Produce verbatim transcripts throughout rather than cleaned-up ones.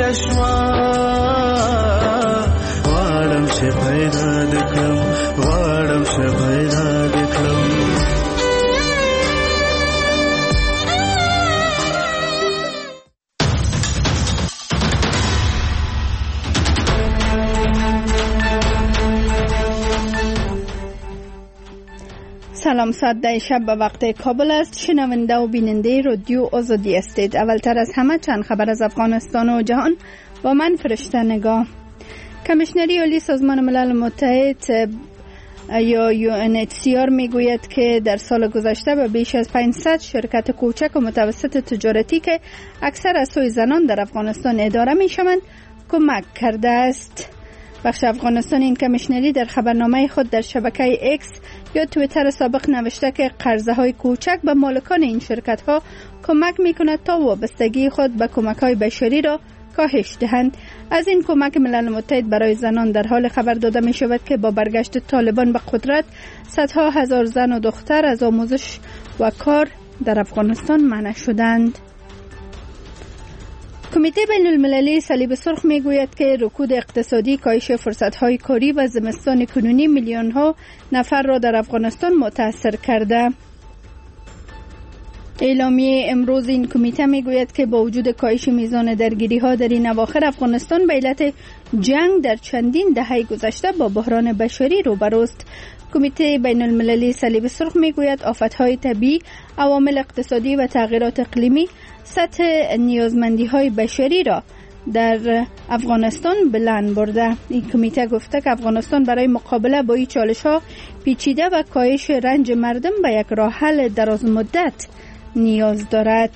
شوا غواړم چې پیدا دې کړم غواړم چې پیدا دې کړم. سلام، ساعت ده شب به وقت کابل است. شنونده و بیننده رادیو آزادی هستید. اولتر از همه چند خبر از افغانستان و جهان با من فرشته نگاه. کمیشنری عالی سازمان ملل متحد یا یو ان اچ سی آر میگوید که در سال گذشته به بیش از پانصد شرکت کوچک و متوسط تجارتی که اکثر از سوی زنان در افغانستان اداره میشوند کمک کرده است. بخش افغانستان این کمیشنری در خبرنامه خود در شبکه اکس یا توییتر سابق نوشته که قرضه های کوچک به مالکان این شرکت ها کمک می کند تا وابستگی خود به کمک های بشری را کاهش دهند. از این کمک ملل متحد برای زنان در حال خبر داده می شود که با برگشت طالبان به قدرت صدها هزار زن و دختر از آموزش و کار در افغانستان منع شدند. کمیته بین المللی صلیب سرخ می گوید که رکود اقتصادی، کاهش فرصت‌های کاری و زمستان کنونی میلیون ها نفر را در افغانستان متاثر کرده. اعلامیه امروز این کمیته می گوید که با وجود کاهش میزان درگیری ها در این اواخر، افغانستان به علت جنگ در چندین دهه گذشته با بحران بشری روبروست. کمیته بین المللی صلیب سرخ می گوید آفت‌های طبیعی، عوامل اقتصادی و تغییرات اقلیمی سطح نیازمندی های بشری را در افغانستان بلند برده. این کمیته گفته که افغانستان برای مقابله با این چالش ها پیچیده و کاهش رنج مردم به یک راه حل دراز مدت نیاز دارد.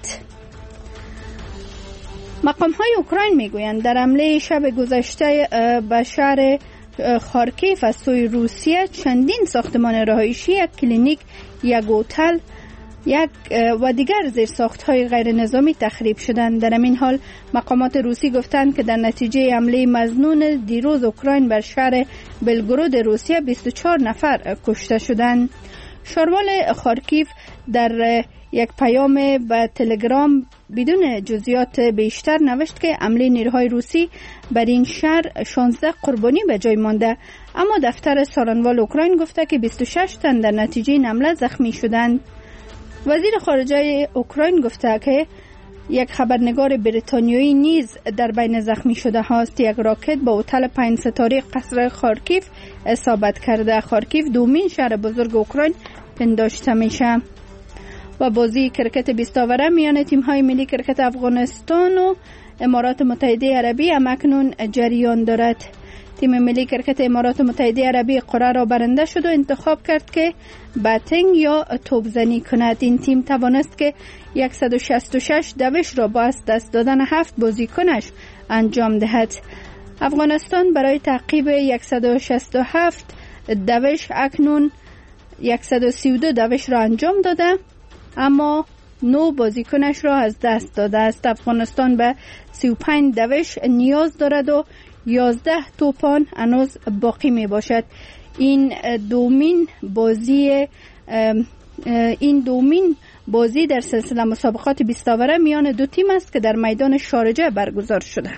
مقام های اوکراین می گویند در حمله شب گذشته به شهر خارکیف از سوی روسیه چندین ساختمان رهایشی، یک کلینیک، یک هتل یک و دیگر زیرساخت‌های غیر نظامی تخریب شدند. در همین حال مقامات روسی گفتند که در نتیجه حمله مظنون دیروز اوکراین بر شهر بلگرود روسیه بیست و چهار نفر کشته شدند. شاروال خارکیف در یک پیام به تلگرام بدون جزئیات بیشتر نوشت که حمله نیروهای روسی بر این شهر شانزده قربانی به جای مانده، اما دفتر سارنوال اوکراین گفته که بیست و شش تن در نتیجه این حمله زخمی شدند. وزیر خارجه اوکراین گفته که یک خبرنگار بریتانیایی نیز در بین زخمی شده هاست. یک راکت با هتل پنج ستاره قصر خارکیف اصابت کرده. خارکیف دومین شهر بزرگ اوکراین پنداشته میشه. و بازی کرکت بیست آوره میان تیم های ملی کرکت افغانستان و امارات متحده عربی هم اکنون جریان دارد. تیم ملی کرکت امارات متحده عربی قرعه را برنده شد و انتخاب کرد که بتینگ یا توپزنی کند. این تیم توانست که صد و شصت و شش دوش را با از دست دادن هفت بازیکنش انجام دهد. افغانستان برای تعقیب صد و شصت و هفت دوش اکنون صد و سی و دو دوش را انجام داده، اما نو بازیکنش را از دست داده است. افغانستان به سی و پنج دوش نیاز دارد و یازده توپان هنوز باقی می باشد. این دومین بازی این دومین بازی در سلسله مسابقات بیست آوره میان دو تیم است که در میدان شارجه برگزار شده.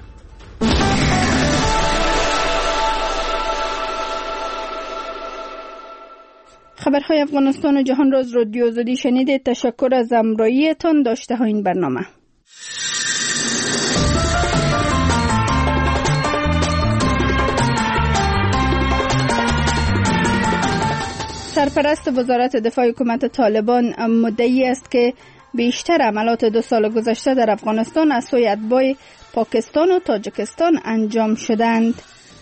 خبرهای افغانستان و جهان را از رادیو آزادی شنیدید. تشکر از همراهیتان. داشته ها این برنامه. سرپرست وزارت دفاع حکومت طالبان مدعی است که بیشتر عملات دو سال گذشته در افغانستان از سوی اتباع پاکستان و تاجیکستان انجام شدند.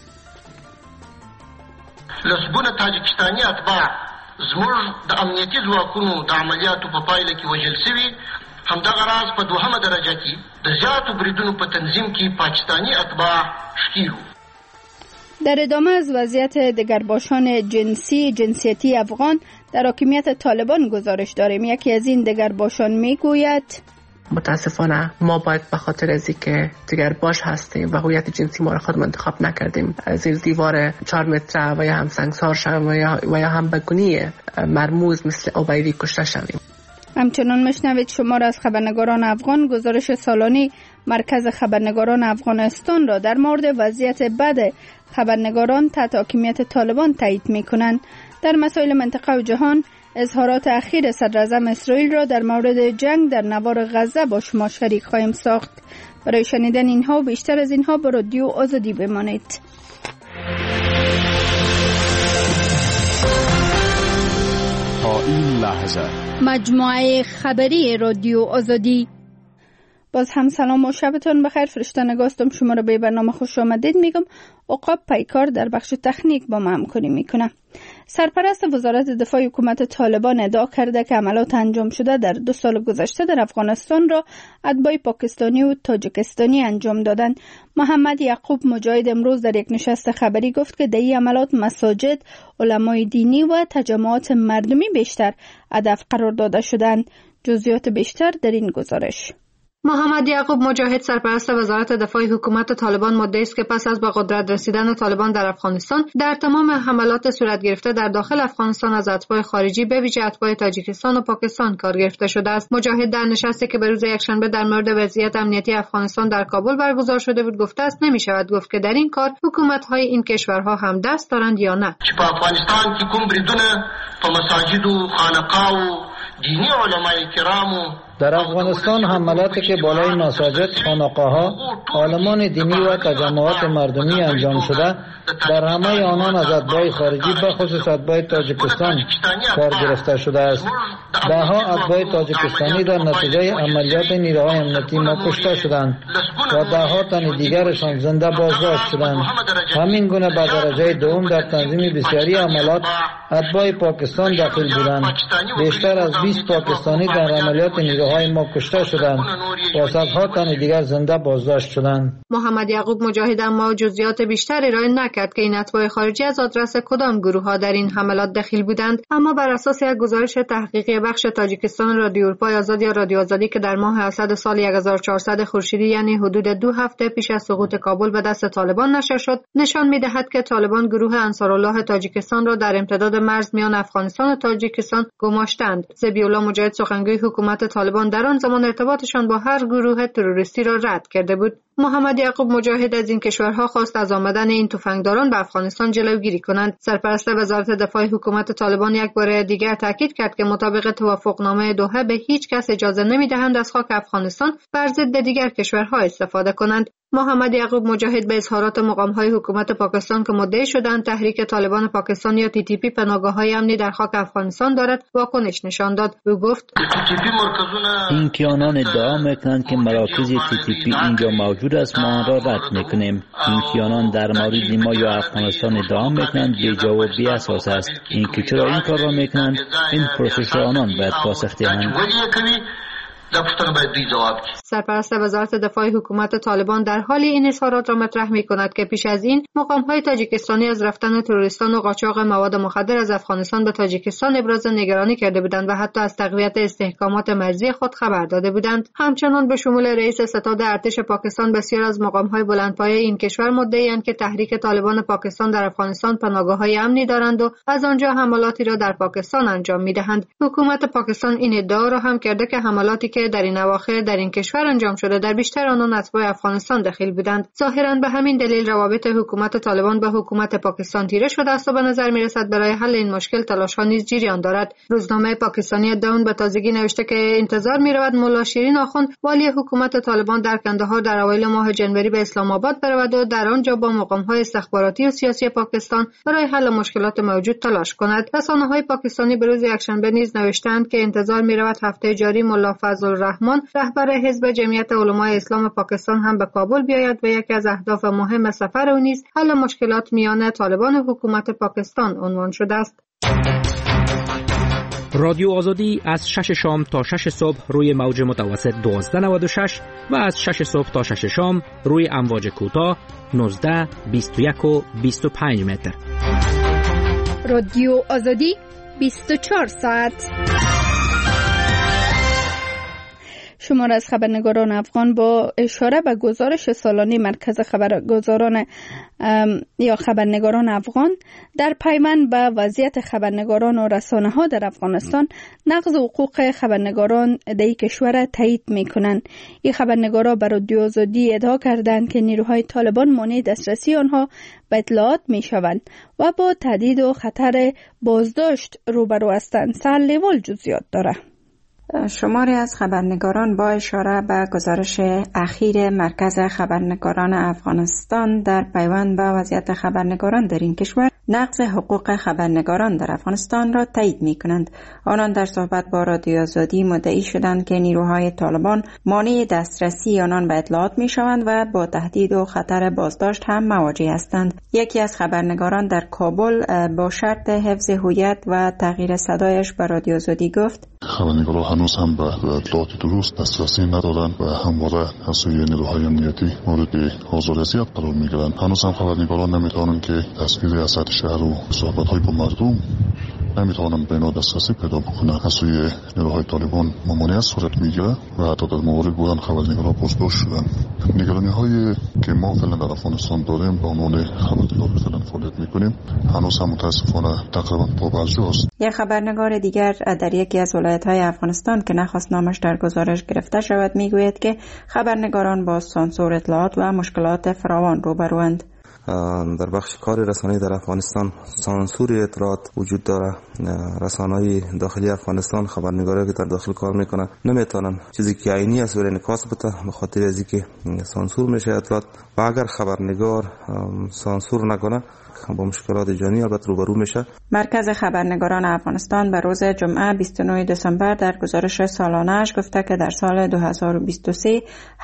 لسګونه تاجیکستاني اتباع زموږ د امنیتي ځواکونو د عملیاتو په پایله کې وژل شوي. همدغه راز په دوهمه درجه کې د زیاتو بریدونو په تنظیم کې پاکستاني اتباع ښکیل وو. در ادامه از وضعیت دگرباشان جنسی جنسیتی افغان در حاکمیت طالبان گزارش داریم. یکی از این دگرباشان میگوید متاسفانه ما باید به خاطر از اینکه دگرباش هستیم و هویت جنسی ما را خود انتخاب نکردیم زیر دیوار چهار متره و یا هم سنگسار شویم و یا, و یا هم به گونی مرموز مثل عبیدی کشته شویم. همچنان مشنوید شمار از خبرنگاران افغان گزارش سالانه مرکز خبرنگاران افغانستان را در مورد وضعیت بد خبرنگاران تحت حاکمیت طالبان تایید می‌کنند. در مسائل منطقه و جهان اظهارات اخیر صدراعظم اسرائیل را در مورد جنگ در نوار غزه با شما شریک خواهیم ساخت. برای شنیدن اینها و بیشتر از اینها به رادیو آزادی بمانید. تا این لحظه مجموعه خبری رادیو آزادی. باز هم سلام و شبتون بخیر. فرشته نگاستم شما را به برنامه خوش آمدید میگم. عقاب پیکار در بخش تکنیک با ما همکاری میکنه. سرپرست وزارت دفاع حکومت طالبان ادعا کرده که عملیات انجام شده در دو سال گذشته در افغانستان را اتباع پاکستانی و تاجیکستانی انجام دادند. محمد یعقوب مجاهد امروز در یک نشست خبری گفت که در این عملیات مساجد، علمای دینی و تجمعات مردمی بیشتر هدف قرار داده شدند. جزئیات بیشتر در این گزارش. محمد یعقوب مجاهد سرپرست وزارت دفاع حکومت طالبان مدعی است که پس از به قدرت رسیدن طالبان در افغانستان در تمام حملات صورت گرفته در داخل افغانستان از اتباع خارجی به ویژه اتباع تاجیکستان و پاکستان کار گرفته شده است. مجاهد در نشستی که به روز یکشنبه در مورد وضعیت امنیتی افغانستان در کابل برگزار شده بود گفته است نمی‌شود گفت که در این کار حکومت‌های این کشورها هم دست دارند یا نه. په افغانستان کې کوم بریدونه په مساجد او خانقاه او دینی علمای کرامو در افغانستان حملاتی که بالای مساجد، خانقاه‌ها، عالمان دینی و تجمعات مردمی انجام شده در همه آنان از اتباع خارجی به خصوص اتباع تاجیکستان کار گرفته شده است. ده‌ها اتباع تاجیکستانی در نتیجه عملیات نیروهای امنیتی ما کشته شدند و ده‌ها تن دیگرشان زنده بازداشت شدند. همین گونه به درجه دوم در تنظیم بسیاری عملیات اتباع پاکستان داخل بودند. بیشتر از بیست پاکستانی در عملیات نیروهای ما کشته شدند و صدها تن دیگر زنده بازداشت شدند. محمد یعقوب مجاهد اما جزئیات بیشتری ارائه نکرد که این اتباع خارجی از آدرس کدام گروه‌ها در این حملات دخیل بودند، اما بر اساس یک گزارش تحقیقی بخش تاجیکستان رادیو اروپای آزاد یا رادیو آزادی که در ماه اسد سال هزار و چهارصد خورشیدی یعنی حدود دو هفته پیش از سقوط کابل به دست طالبان نشر شد، نشان می‌دهد که طالبان گروه انصارالله تاجیکستان را در امتداد مرز میان افغانستان و تاجیکستان گماشتند. ذبیح‌الله مجاهد سخنگوی حکومت طالبان در آن زمان ارتباطشان با هر گروه تروریستی را رد کرده بود. محمد یعقوب مجاهد از این کشورها خواست از آمدن این تفنگداران به افغانستان جلوگیری کنند. سرپرست وزارت دفاع حکومت طالبان یک بار دیگر تاکید کرد که مطابق توافقنامه دوحه به هیچ کس اجازه نمی‌دهند از خاک افغانستان بر ضد دیگر کشورها استفاده کنند. محمد یعقوب مجاهد به اظهارات مقام‌های حکومت پاکستان که مدعی شدند تحریک طالبان پاکستان یا تی تی پی پناهگاه‌های امنی در خاک افغانستان دارد واکنش نشان داد. او گفت این که آنان ادعا میکنند که مراکز تی تی پی اینجا موجود است ما آن را رد میکنیم. این که آنان در مورد ما یا افغانستان ادعا میکنند بی‌جا و بی اساس است. این که چرا این کار را میکنند این پرسش را آنان باید پاسخ دهند. سرپرست وزارت دفاع حکومت طالبان در حال این اظهارات را مطرح می‌کند که پیش از این مقام‌های تاجیکستانی از رفتن تروریستان و قاچاق مواد مخدر از افغانستان به تاجیکستان ابراز نگرانی کرده بودند و حتی از تقویت استحکامات مرزی خود خبر داده بودند. همچنان به شمول رئیس ستاد ارتش پاکستان بسیار از مقام‌های بلندپایه این کشور مدعی‌اند که تحریک طالبان پاکستان در افغانستان پناهگاه‌های امنی دارند و از آنجا حملاتی را در پاکستان انجام می‌دهند. حکومت پاکستان این ادعا را هم کرده که حملاتی که در این اواخر در این کشور انجام شده در بیشتر آنان اتباع افغانستان دخیل بودند. ظاهراً به همین دلیل روابط حکومت طالبان به حکومت پاکستان تیره شده است و به نظر می‌رسد برای حل این مشکل تلاش‌ها نیز جریان دارد. روزنامه پاکستانی داون به تازگی نوشته که انتظار می‌رود ملا شیرین آخوند والی حکومت طالبان در کندهار در اوایل ماه جنوری به اسلام آباد برود و در آنجا با مقام‌های استخباراتی و سیاسی پاکستان برای حل مشکلات موجود تلاش کند. رسانه‌های پاکستانی به روز یکشنبه نیز نوشتند که انتظار می‌رود هفته جاری ملا فضل الرحمن رهبر حزب جمعیت علمای اسلام پاکستان هم به کابل بیاید و یکی از اهداف مهم سفر او نیز حل مشکلات میان طالبان و حکومت پاکستان عنوان شده است. رادیو آزادی از شش شام تا شش صبح روی موج متوسط دوازده نود و شش و از شش صبح تا شش شام روی امواج کوتاه نوزده، بیست و یک و بیست و پنج متر. رادیو آزادی بیست و چهار ساعت. شمار از خبرنگاران افغان با اشاره به گزارش سالانه مرکز خبرگزاران یا خبرنگاران افغان در پیوند به وضعیت خبرنگاران و رسانه ها در افغانستان نقض حقوق خبرنگاران در کشور تایید می کنند. این خبرنگاران بر رادیو آزادی ادعا کردند که نیروهای طالبان مانع دسترسی آنها به اطلاعات می شوند و با تهدید و خطر بازداشت روبرو هستند. سرلیوال جزئیات داره. شماری از خبرنگاران با اشاره به گزارش اخیر مرکز خبرنگاران افغانستان در پیوند به وضعیت خبرنگاران در این کشور نقض حقوق خبرنگاران در افغانستان را تایید می کنند. آنان در صحبت با رادیو آزادی مدعی شدند که نیروهای طالبان مانع دسترسی آنان به اطلاعات می شوند و با تهدید و خطر بازداشت هم مواجه هستند. یکی از خبرنگاران در کابل با شرط حفظ هویت و تغییر صدایش به رادیو آزادی گفت: خبرنگاران هنوز هم به اطلاعات درست دسترسی ندارند و همواره از سوی نیروهای امنیتی مورد آزار و اذیت قرار می‌گیرند. هنوز هم خبرنگاران نمی‌توانند که تصویر اسد شهر و صحبت‌های با مردم نمی‌توانند به اینا دسترسی پیدا بکنند. از سوی نیروهای طالبان ممانعت صورت می‌گیرد و حتی در موارد بودن خبرنگاران بازداشت شدند. نگرانی‌هایی که ما فعلا در افغانستان داریم به عنوان خبرنگار فعلا فعالیت می‌کنیم هنوز هم متأسفانه تقریباً پابرجاست. یک خبرنگار دیگر در یکی از ولایت‌های افغانستان که نخواست نامش در گزارش گرفته شود میگوید که خبرنگاران با سانسور اطلاعات و مشکلات فراوان روبروند. در بخش کار رسانه‌ای در افغانستان سانسور اطلاعات وجود داره. رسانه‌های داخلی افغانستان خبرنگاری که در داخل کار میکنه نمیتونن چیزی که عینی است برای انعکاس بده به خاطر از اینکه سانسور میشه اطلاعات و اگر خبرنگار سانسور نکنه با مشکلات جانی البته روبرو میشه. مرکز خبرنگاران افغانستان به روز جمعه بیست و نه دسامبر در گزارش سالانه‌اش گفته که در سال دو هزار و بیست و سه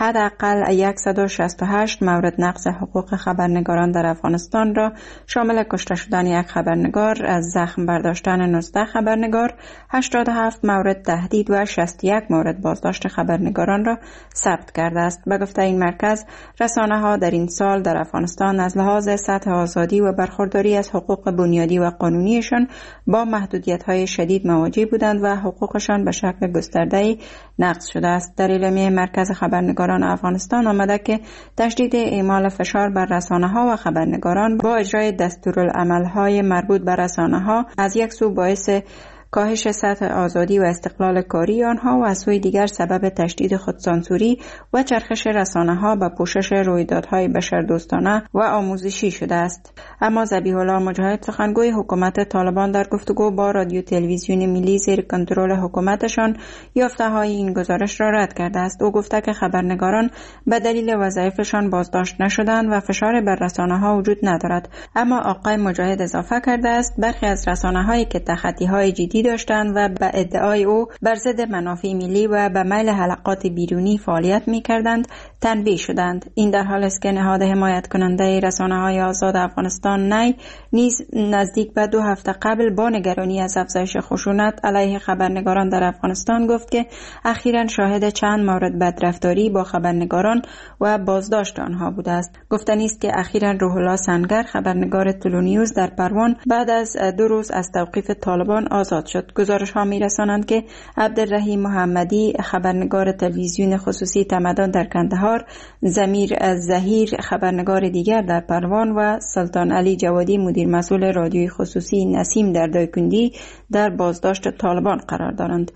حداقل صد و شصت و هشت مورد نقض حقوق خبرنگاران در افغانستان را شامل کشته شدن یک خبرنگار، از زخم برداشتن نوزده خبرنگار، هشتاد و هفت مورد تهدید و شصت و یک مورد بازداشت خبرنگاران را ثبت کرده است. به گفته این مرکز رسانه‌ها در این سال در افغانستان از لحاظ سطح آزادی و برخورداری از حقوق بنیادی و قانونیشان با محدودیت‌های شدید مواجه بودند و حقوقشان به شکل گسترده‌ای نقض شده است. در اعلامیه مرکز خبرنگاران افغانستان آمده که تشدید اعمال فشار بر رسانه‌ها و خبرنگاران با اجرای دستورالعمل‌های مربوط به رسانه‌ها از یک سو باعث کاهش سطح آزادی و استقلال کاری آنها و از سوی دیگر سبب تشدید خودسانسوری و چرخش رسانه‌ها به پوشش رویدادهای بشردوستانه و آموزشی شده است. اما ذبیح الله مجاهد سخنگوی حکومت طالبان در گفتگو با رادیو تلویزیون ملی زیر کنترل حکومتشان یافته‌های این گزارش را رد کرده است. او گفته که خبرنگاران به دلیل وظایفشان بازداشت نشدند و فشار بر رسانه‌ها وجود ندارد. اما آقای مجاهد اضافه کرده است برخی از رسانه‌هایی که تخطی‌های جدی داشتند و به ادعای او بر ضد منافع ملی و به میل حلقات بیرونی فعالیت می‌کردند تنبیه شدند. این در حال است که نهاد حمایت کننده رسانه‌های آزاد افغانستان نی نیز نزدیک به دو هفته قبل با نگرانی از افزایش خشونت علیه خبرنگاران در افغانستان گفت که اخیراً شاهد چند مورد بدرفتاری با خبرنگاران و بازداشت آنها بوده است. گفتنی است که اخیراً روح الله سنگر خبرنگار تلونیوز در پروان بعد از دو روز از توقیف طالبان آزاد شد. گزارش ها می رسانند که عبدالرحیم محمدی خبرنگار تلویزیون خصوصی تمدن در کندهار، ضمیر الظهیر خبرنگار دیگر در پروان و سلطان علی جوادی مدیر مسئول رادیوی خصوصی نسیم در دایکندی در بازداشت طالبان قرار دارند.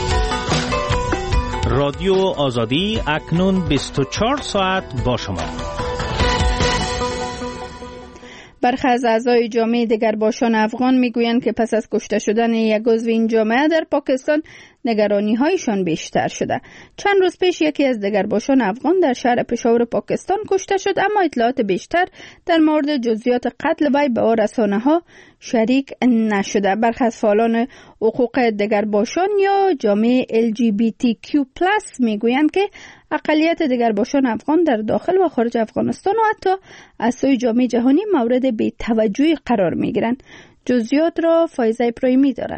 رادیو آزادی اکنون بیست و چهار ساعت با شما. برخی از اعضای جامعه دگرباشان افغان میگویند که پس از کشته شدن یک عضو این جامعه در پاکستان نگرانی هایشان بیشتر شده. چند روز پیش یکی از دگرباشان افغان در شهر پشاور پاکستان کشته شد، اما اطلاعات بیشتر در مورد جزئیات قتل وی به رسانه ها شریک نشده. برخی از فعالان حقوق دگرباشان یا جامعه ال جی بی تی کیو پلاس میگویند که اقلیت دگرباشان افغان در داخل و خارج افغانستان و حتی از سوی جامعه جهانی مورد بی‌توجهی قرار میگیرند. جزئیات را فایزه ابراهیمی داره.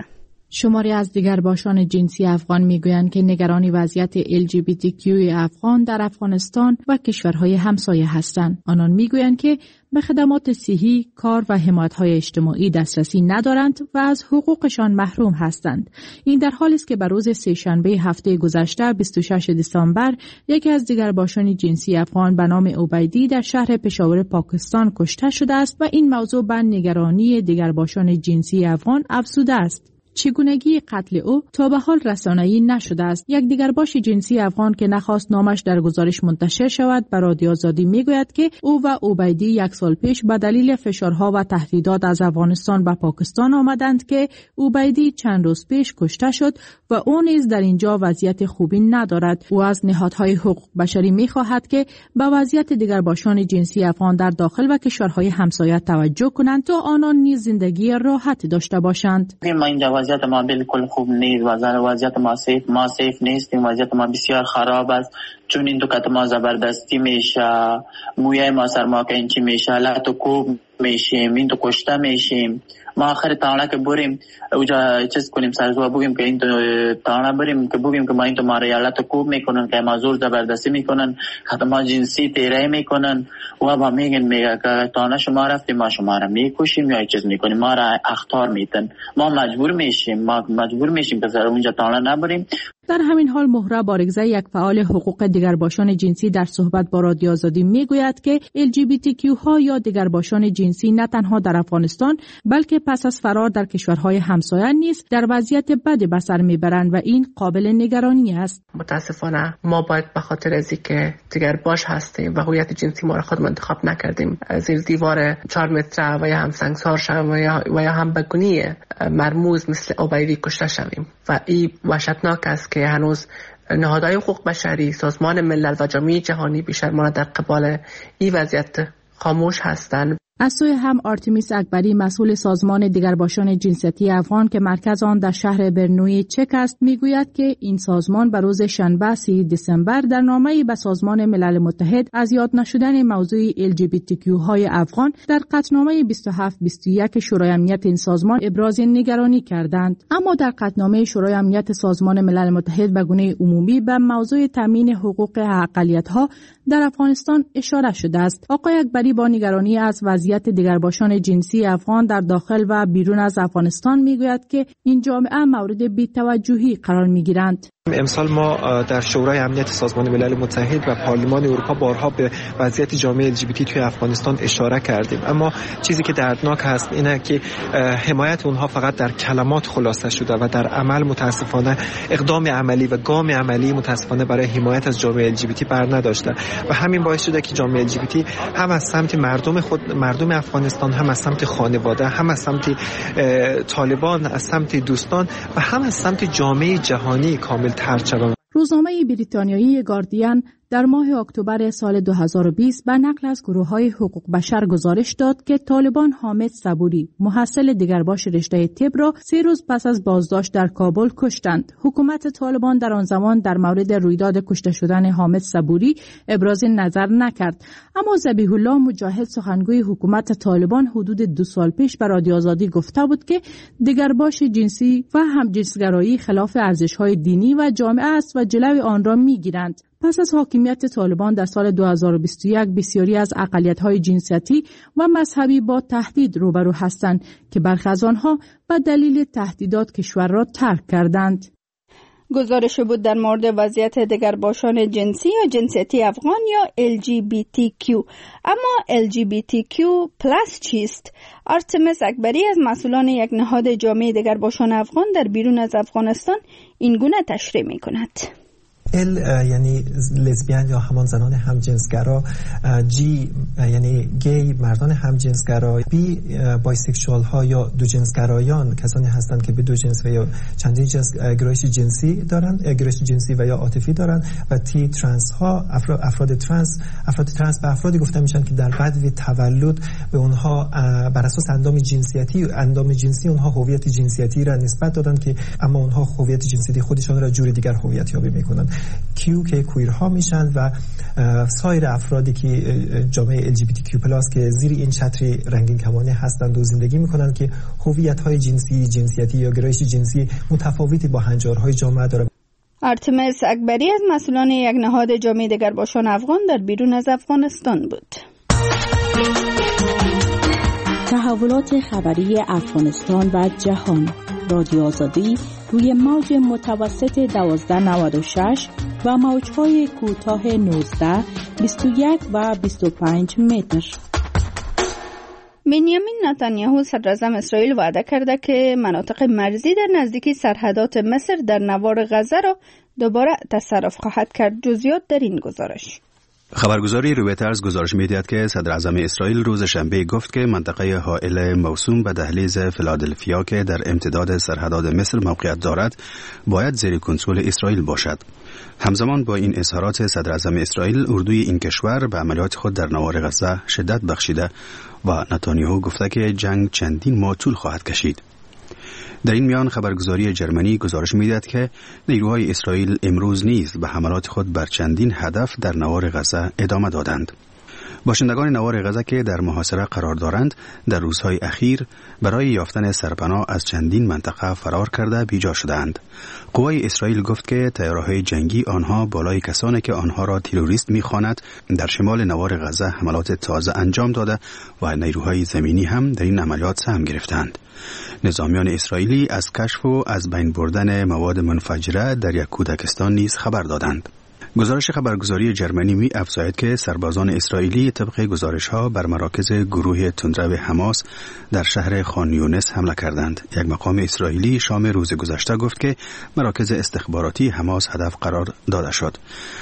شماری از دیگرباشان جنسی افغان میگویند که نگران وضعیت ال جی بی تی کیو افغان در افغانستان و کشورهای همسایه هستند. آنان میگویند که به خدمات صحی، کار و حمایت‌های اجتماعی دسترسی ندارند و از حقوقشان محروم هستند. این در حالی است که بر روز سه‌شنبه هفته گذشته بیست و شش دسامبر یکی از دیگرباشان جنسی افغان به نام عبیدی در شهر پشاور پاکستان کشته شده است و این موضوع به نگرانی دیگرباشان جنسی افغان افزوده است. چگونگی قتل او تا به حال رسانه‌ای نشده است. یک دیگرباش جنسی افغان که نخواست نامش در گزارش منتشر شود به رادیو آزادی میگوید که او و عبیدی یک سال پیش به دلیل فشارها و تهدیدات از افغانستان به پاکستان آمدند که عبیدی چند روز پیش کشته شد و او نیز در اینجا وضعیت خوبی ندارد. او از نهادهای حقوق بشری میخواهد که به وضعیت دیگرباشان جنسی افغان در داخل و کشورهای همسایه توجه کنند تا آنان نیز زندگی راحت داشته باشند. وضعیت ما بالکل خوب نیست. وضعیت ما سیف ما سیف نیستیم. وضعیت ما بسیار خراب است. چون این دکت ما زبردستی میشه، مویای ما سر ما که اینچی میشه، لط و کوب میشیم، این تو کشته میشیم. ما آخر تانه که بریم اوجا چیز کنیم سرزوا بگیم که این تو تانه بریم که بگیم که ما این تو ما ریالت کوب میکنن که ما زور زبردستی میکنن، حتی ما جنسی تیره میکنن و با میگن میگه که تانه شما رفتیم ما شما را میکشیم یا چیز میکنیم، ما را اخطار میتن، ما مجبور میشیم ما مجبور میشیم که سر اونجا تانه نبریم. در همین حال مهره بارگزی یک فعال حقوق دیگرباشان جنسی در صحبت با رادیو آزادی میگوید که ال جی بی تی کیو ها یا دیگرباشان جنسی نه تنها در افغانستان بلکه پس از فرار در کشورهای همسایه نیز در وضعیت بدی به سر میبرند و این قابل نگرانی است. متاسفانه ما باید به خاطر از اینکه دیگرباش هستیم و هویت جنسی ما را خود انتخاب نکردیم زیر دیوار چهار متره و یا هم سنگسار شویم و یا, و یا هم بگونی مرموز مثل عبیدی کشته شویم و این وحشتناک است که هنوز نهادهای حقوق بشری، سازمان ملل و جامعه جهانی بیشتر ما در قبال این وضعیت خاموش هستند. از سوی هم آرتمیس اکبری مسئول سازمان دیگرباشان جنسیتی افغان که مرکز آن در شهر برنوی چک است میگوید که این سازمان بر روز شنبه سی دسامبر در نامه‌ای به سازمان ملل متحد از یاد نشدن موضوع ال جی بی تی کیو های افغان در قطعنامه بیست و هفت بیست و یک شورای امنیت این سازمان ابراز نگرانی کردند. اما در قطعنامه شورای امنیت سازمان ملل متحد به گونه عمومی به موضوع تامین حقوق اقلیت‌ها در افغانستان اشاره شده است. آقای اکبری با نگرانی از وضعیت دیگرباشان جنسی افغان در داخل و بیرون از افغانستان میگوید که این جامعه مورد بی‌توجهی قرار میگیرند. امسال ما در شورای امنیت سازمان ملل متحد و پارلمان اروپا بارها به وضعیت جامعه ال جی بی تی توی افغانستان اشاره کردیم، اما چیزی که دردناک هست اینه که حمایت اونها فقط در کلمات خلاصه شده و در عمل متاسفانه اقدام عملی و گام عملی متاسفانه برای حمایت از جامعه ال جی بی تی بر نداشته و همین باعث شده که جامعه ال جی بی تی هم از سمت مردم خود مردم افغانستان، هم از سمت خانواده، هم از سمت طالبان، از سمت دوستان و هم از سمت جامعه جهانی کامل طرد شود. روزنامه بریتانیایی گاردین در ماه اکتبر سال دو هزار و بیست به نقل از گروه‌های حقوق بشر گزارش داد که طالبان حامد صبوری، محصل دیگرباش رشته طب را سه روز پس از بازداشت در کابل کشتند. حکومت طالبان در آن زمان در مورد رویداد کشته شدن حامد صبوری ابراز نظر نکرد، اما ذبیح الله مجاهد سخنگوی حکومت طالبان حدود دو سال پیش به رادیو آزادی گفته بود که دیگرباش جنسی و همجنسگرایی خلاف ارزش‌های دینی و جامعه است و جلوی آن را می‌گیرند. پس از حاکمیت طالبان در سال دو هزار و بیست و یک بسیاری از اقلیت‌های جنسیتی و مذهبی با تهدید روبرو هستند که برخی از آنها به دلیل تهدیدات کشور را ترک کردند. گزارش بود در مورد وضعیت دیگرباشان جنسی یا جنسیتی افغان یا ال جی بی تی کیو. اما ال جی بی تی کیو پلاس چیست؟ آرتمیس اکبری از مسئولان یک نهاد جامعه دیگرباشان افغان در بیرون از افغانستان این گونه تشریح می‌کند. ال یعنی لزبیان یا همان زنان همجنسگرا، جی یعنی گی مردان همجنسگرا، بی بایسکشوال ها یا دو جنسگرایان کسانی هستند که به دو جنس و یا چندین جنس گرایش جنسی دارند، گرایش جنسی و یا عاطفی دارند و تی ترنس ها افراد, افراد ترنس افراد ترنس به افرادی گفته میشن که در بعد تولد به اونها بر اساس اندام جنسیتی اندام جنسی اونها هویت جنسیتی را نسبت دادن که اما اونها هویت جنسیتی خودشان را جور دیگر هویت یابی میکنند. کیو که کویرها میشن و سایر افرادی که جامعه ال جی بی تی کیو پلاس که زیر این چتر رنگین کمانی هستند و زندگی میکنند که هویت‌های جنسی، جنسیتی یا گرایش جنسی متفاوتی با هنجارهای جامعه دارند. آرتمس اکبری از مسئولان یک نهاد جامعه دگرباشان افغان در بیرون از افغانستان بود. تحولات خبری افغانستان و جهان، رادیو آزادی روی موج متوسط دوازده نود و شش و موج‌های کوتاه نوزده، بیست و یک و بیست و پنج متر. بنیامین نتانیاهو صدراعظم اسرائیل وعده کرده که مناطق مرزی در نزدیکی سرحدات مصر در نوار غزه را دوباره تصرف خواهد کرد. جزئیات در این گزارش. خبرگزاری رویترز گزارش می‌دهد که صدر اعظم اسرائیل روز شنبه گفت که منطقه حائل موسوم به دهلیز فیلادلفیا که در امتداد سرحدات مصر موقعیت دارد باید زیر کنترل اسرائیل باشد. همزمان با این اظهارات صدر اعظم اسرائیل، اردوی این کشور به عملیات خود در نوار غزه شدت بخشیده و نتانیاهو گفته که جنگ چندین ماه طول خواهد کشید. در این میان خبرگزاری جرمنی گزارش می‌دهد که نیروهای اسرائیل امروز نیز به حملات خود بر چندین هدف در نوار غزه ادامه دادند. باشندگان نوار غزه که در محاصره قرار دارند در روزهای اخیر برای یافتن سرپناه از چندین منطقه فرار کرده بیجا شدند. قوای اسرائیل گفت که تیاره‌های جنگی آنها بالای کسانی که آنها را تروریست می‌خواند در شمال نوار غزه حملات تازه انجام داده و نیروهای زمینی هم در این عملیات سهم گرفتند. نظامیان اسرائیلی از کشف و از بین بردن مواد منفجره در یک کودکستان نیز خبر دادند. گزارش خبرگزاری جرمنی می افزاید که سربازان اسرائیلی طبق گزارش‌ها بر مراکز گروه تندرو حماس در شهر خان یونس حمله کردند. یک مقام اسرائیلی شام روز گذشته گفت که مراکز استخباراتی حماس هدف قرار داده شد.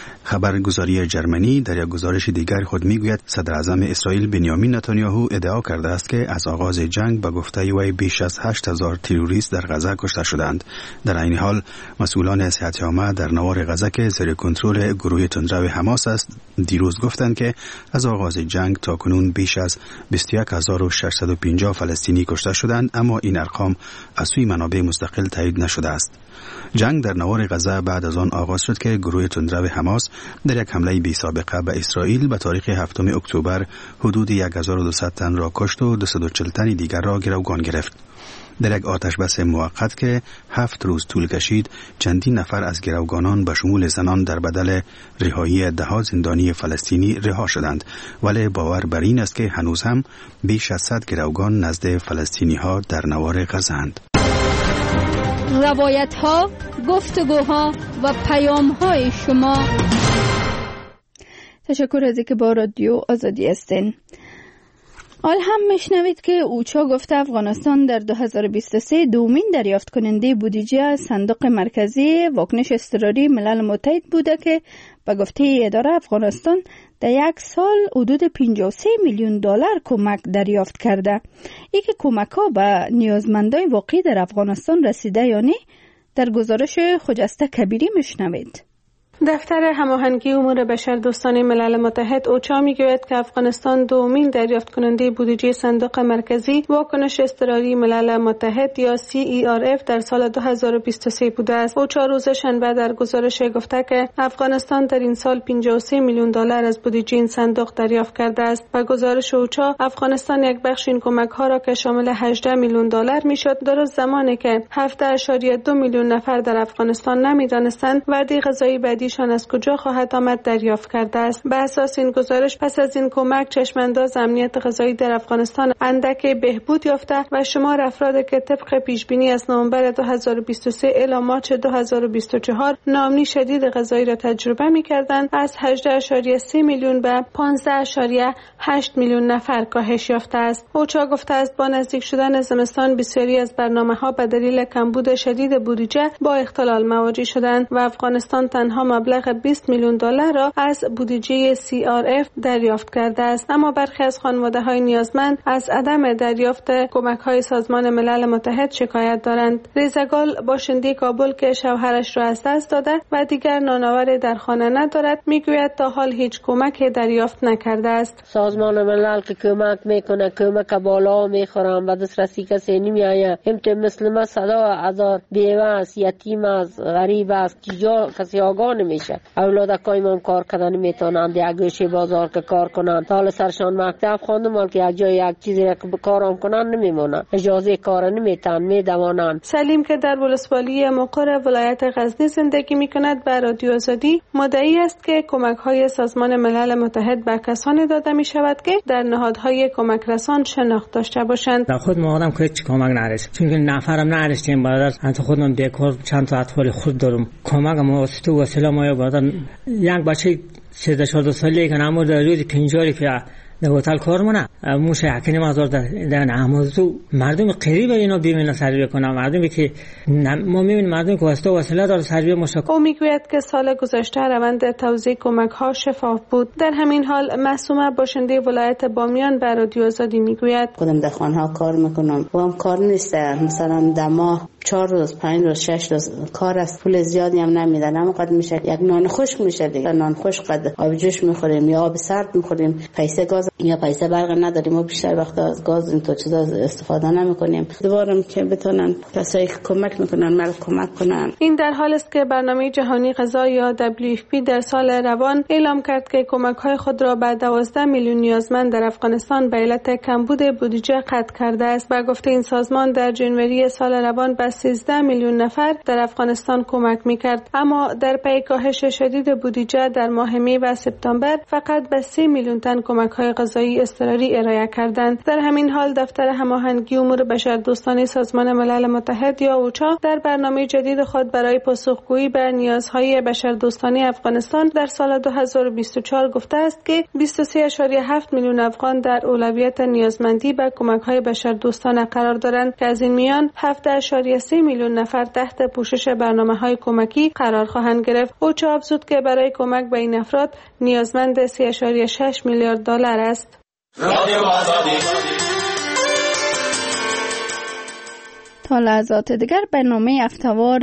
خبرگزاری جرمنی در یک گزارش دیگر خود میگوید صدر اعظم اسرائیل بنیامین نتانیاهو ادعا کرده است که از آغاز جنگ به گفته وی بیش از هشت هزار تروریست در غزه کشته شدند. در این حال مسئولان صحت عامه در نوار غزه که زیر کنترل گروه تندرو حماس است دیروز گفتند که از آغاز جنگ تا کنون بیش از بیست و یک هزار و ششصد و پنجاه فلسطینی کشته شدند، اما این ارقام از سوی منابع مستقل تایید نشده است. جنگ در نوار غزه بعد از آن آغاز شد که گروه تندرو حماس در یک حمله بی سابقه به اسرائیل به تاریخ هفتم اکتبر حدود هزار و دویست تن را کشت و دویست و چهل تن دیگر را گروگان گرفت. در یک آتش بس موقت که هفت روز طول کشید، چندین نفر از گروگانان به شمول زنان در بدل رهایی ده‌ها زندانی فلسطینی رها شدند، ولی باور بر این است که هنوز هم بیش از صد گروگان نزد فلسطینی ها در نوار غزه اند. روایت ها، گفتگوها و پیام های شما. تشکر از اینکه با رادیو آزادی هستین. حال هم میشنوید که اوچا گفته افغانستان در دو هزار و بیست و سه دومین دریافت کننده بودجه از صندوق مرکزی واکنش اضطراری ملل متحد بوده که به گفته اداره افغانستان در یک سال حدود پنجاه و سه میلیون دلار کمک دریافت کرده. یکی کمک ها به نیازمندای واقعی در افغانستان رسیده یا نه؟ در گزارش خجسته کبیری میشنوید. دفتر هماهنگی امور بشردوستانه ملل متحد اوچا میگوید که افغانستان دومین دریافت کننده بودجه صندوق مرکزی واکنش اضطراری ملل متحد یا سی ای آر اف در سال دو هزار و بیست و سه بوده است. اوچا روز شنبه در گزارش گفته که افغانستان در این سال پنجاه و سه میلیون دلار از بودجه این صندوق دریافت کرده است. با گزارش اوچا افغانستان یک بخش این کمک ها را که شامل هجده میلیون دلار میشد درست زمانی که هفت اشاریه دو میلیون نفر در افغانستان نمیدانستند وعده غذایی بعدی شان از کجا خواهد آمد دریافت کرده است. به اساس این گزارش پس از این کمک چشمانداز امنیت غذایی در افغانستان اندک بهبود یافته و شمار افرادی که طبق پیش بینی از نوامبر دو هزار و بیست و سه الی مارس دو هزار و بیست و چهار ناامنی شدید غذایی را تجربه می‌کردند از هجده اشاریه سه میلیون به پانزده اشاریه هشت میلیون نفر کاهش یافته است. اوچا گفته است با نزدیک شدن زمستان بسیاری از برنامه‌ها به دلیل کمبود شدید بودجه با اختلال مواجه شدند و افغانستان تنها مبلغ بیست میلیون دلار را از بودجه سی آر اف دریافت کرده است. اما برخی از خانواده‌های نیازمند از عدم دریافت کمک‌های سازمان ملل متحد شکایت دارند. ریزگال باشنده کابل که شوهرش را از دست داده و دیگر نانآور در خانه ندارد میگوید تا حال هیچ کمک دریافت نکرده است. سازمان ملل که کمک میکنه کمک بالا میخورم و دسترسی کسی نمیآید. همت مثل ما صدا هزار بیوه است، یتیم است، غریب است، کجا کسی آگاه نمیشه. اولادکای ما کار کردن نمیتونن، یک گوشه بازار که کار کنن، حال سرشان مکتب خواندن که یک جای یک چیزی که کارام کنن نمیمونن، اجازه کار نمیتن میدوانن. سلیم که در ولسوالی مقر ولایت غزنی زندگی میکند به رادیو آزادی مدعی است که کمک های سازمان ملل متحد به کسانی داده می شود که در نهادهای کمک رسان شناخت داشته باشند. در خود ما آدم که هیچ کمک نرسید، چون که نفرم نرسیدیم. برادر انت خودم بیکار چند تا اطفال خود دارم، کمک ما واسطه وسیله ما یا برادر یک بچه سیزده چهارده ساله که نمور در روز پنجاری که در هتل کار مونه موشه حکنی مازار در نمازو مردم قریب اینا بیمینه سرویه کنن، مردمی که ما میبینیم مردمی که واسطه وسیله داره سرویه مشکل. او میگوید که سال گذشته روند توزیع کمک ها شفاف بود. در همین حال معصومه باشنده ولایت بامیان به رادیو آزادی میگوید خودم در خانه ها کار میکنم و هم کار نیست، مثلا در ماه چهار روز پنج روز شش روز کار است، پول زیادی هم نمیدن، اما قد میشه یک نان خشک میشه دیگه، نان خشک قد آب جوش میخوریم یا آب سرد میخوریم، پیسه گاز یا پیسه برق نداریم و بیشتر وقت از گاز این تو چیزا استفاده نمیکنیم. دوبارم که بتونن کسایی که کمک میکنن مرا کمک کنن. این در حالی است که برنامه جهانی غذا یا دبلیو اف پی در سال روان اعلام کرد که کمک های خود را به دوازده میلیون نیازمند در افغانستان به علت کمبود بودجه قطع کرده است. با گفته این سازمان در جنوری سال روان به سیزده میلیون نفر در افغانستان کمک میکرد، اما در پی کاهش شدید بودجه در ماه می و سپتامبر فقط به سی میلیون تن کمک های غذایی اضطراری ارائه کردند. در همین حال دفتر هماهنگی امور بشردوستانه سازمان ملل متحد یا اوچا در برنامه جدید خود برای پاسخگویی به نیازهای بشردوستانه افغانستان در سال دو هزار و بیست و چهار گفته است که بیست و سه ممیز هفت میلیون افغان در اولویت نیازمندی به کمک های بشردوستانه قرار دارند که از این میان هفت ممیز سه میلیون نفر تحت پوشش برنامه‌های کمکی قرار خواهند گرفت. اوچا افزود که برای کمک به این افراد نیازمند سه ممیز شش میلیارد دلار است. تا لحظات دیگر برنامه افتوار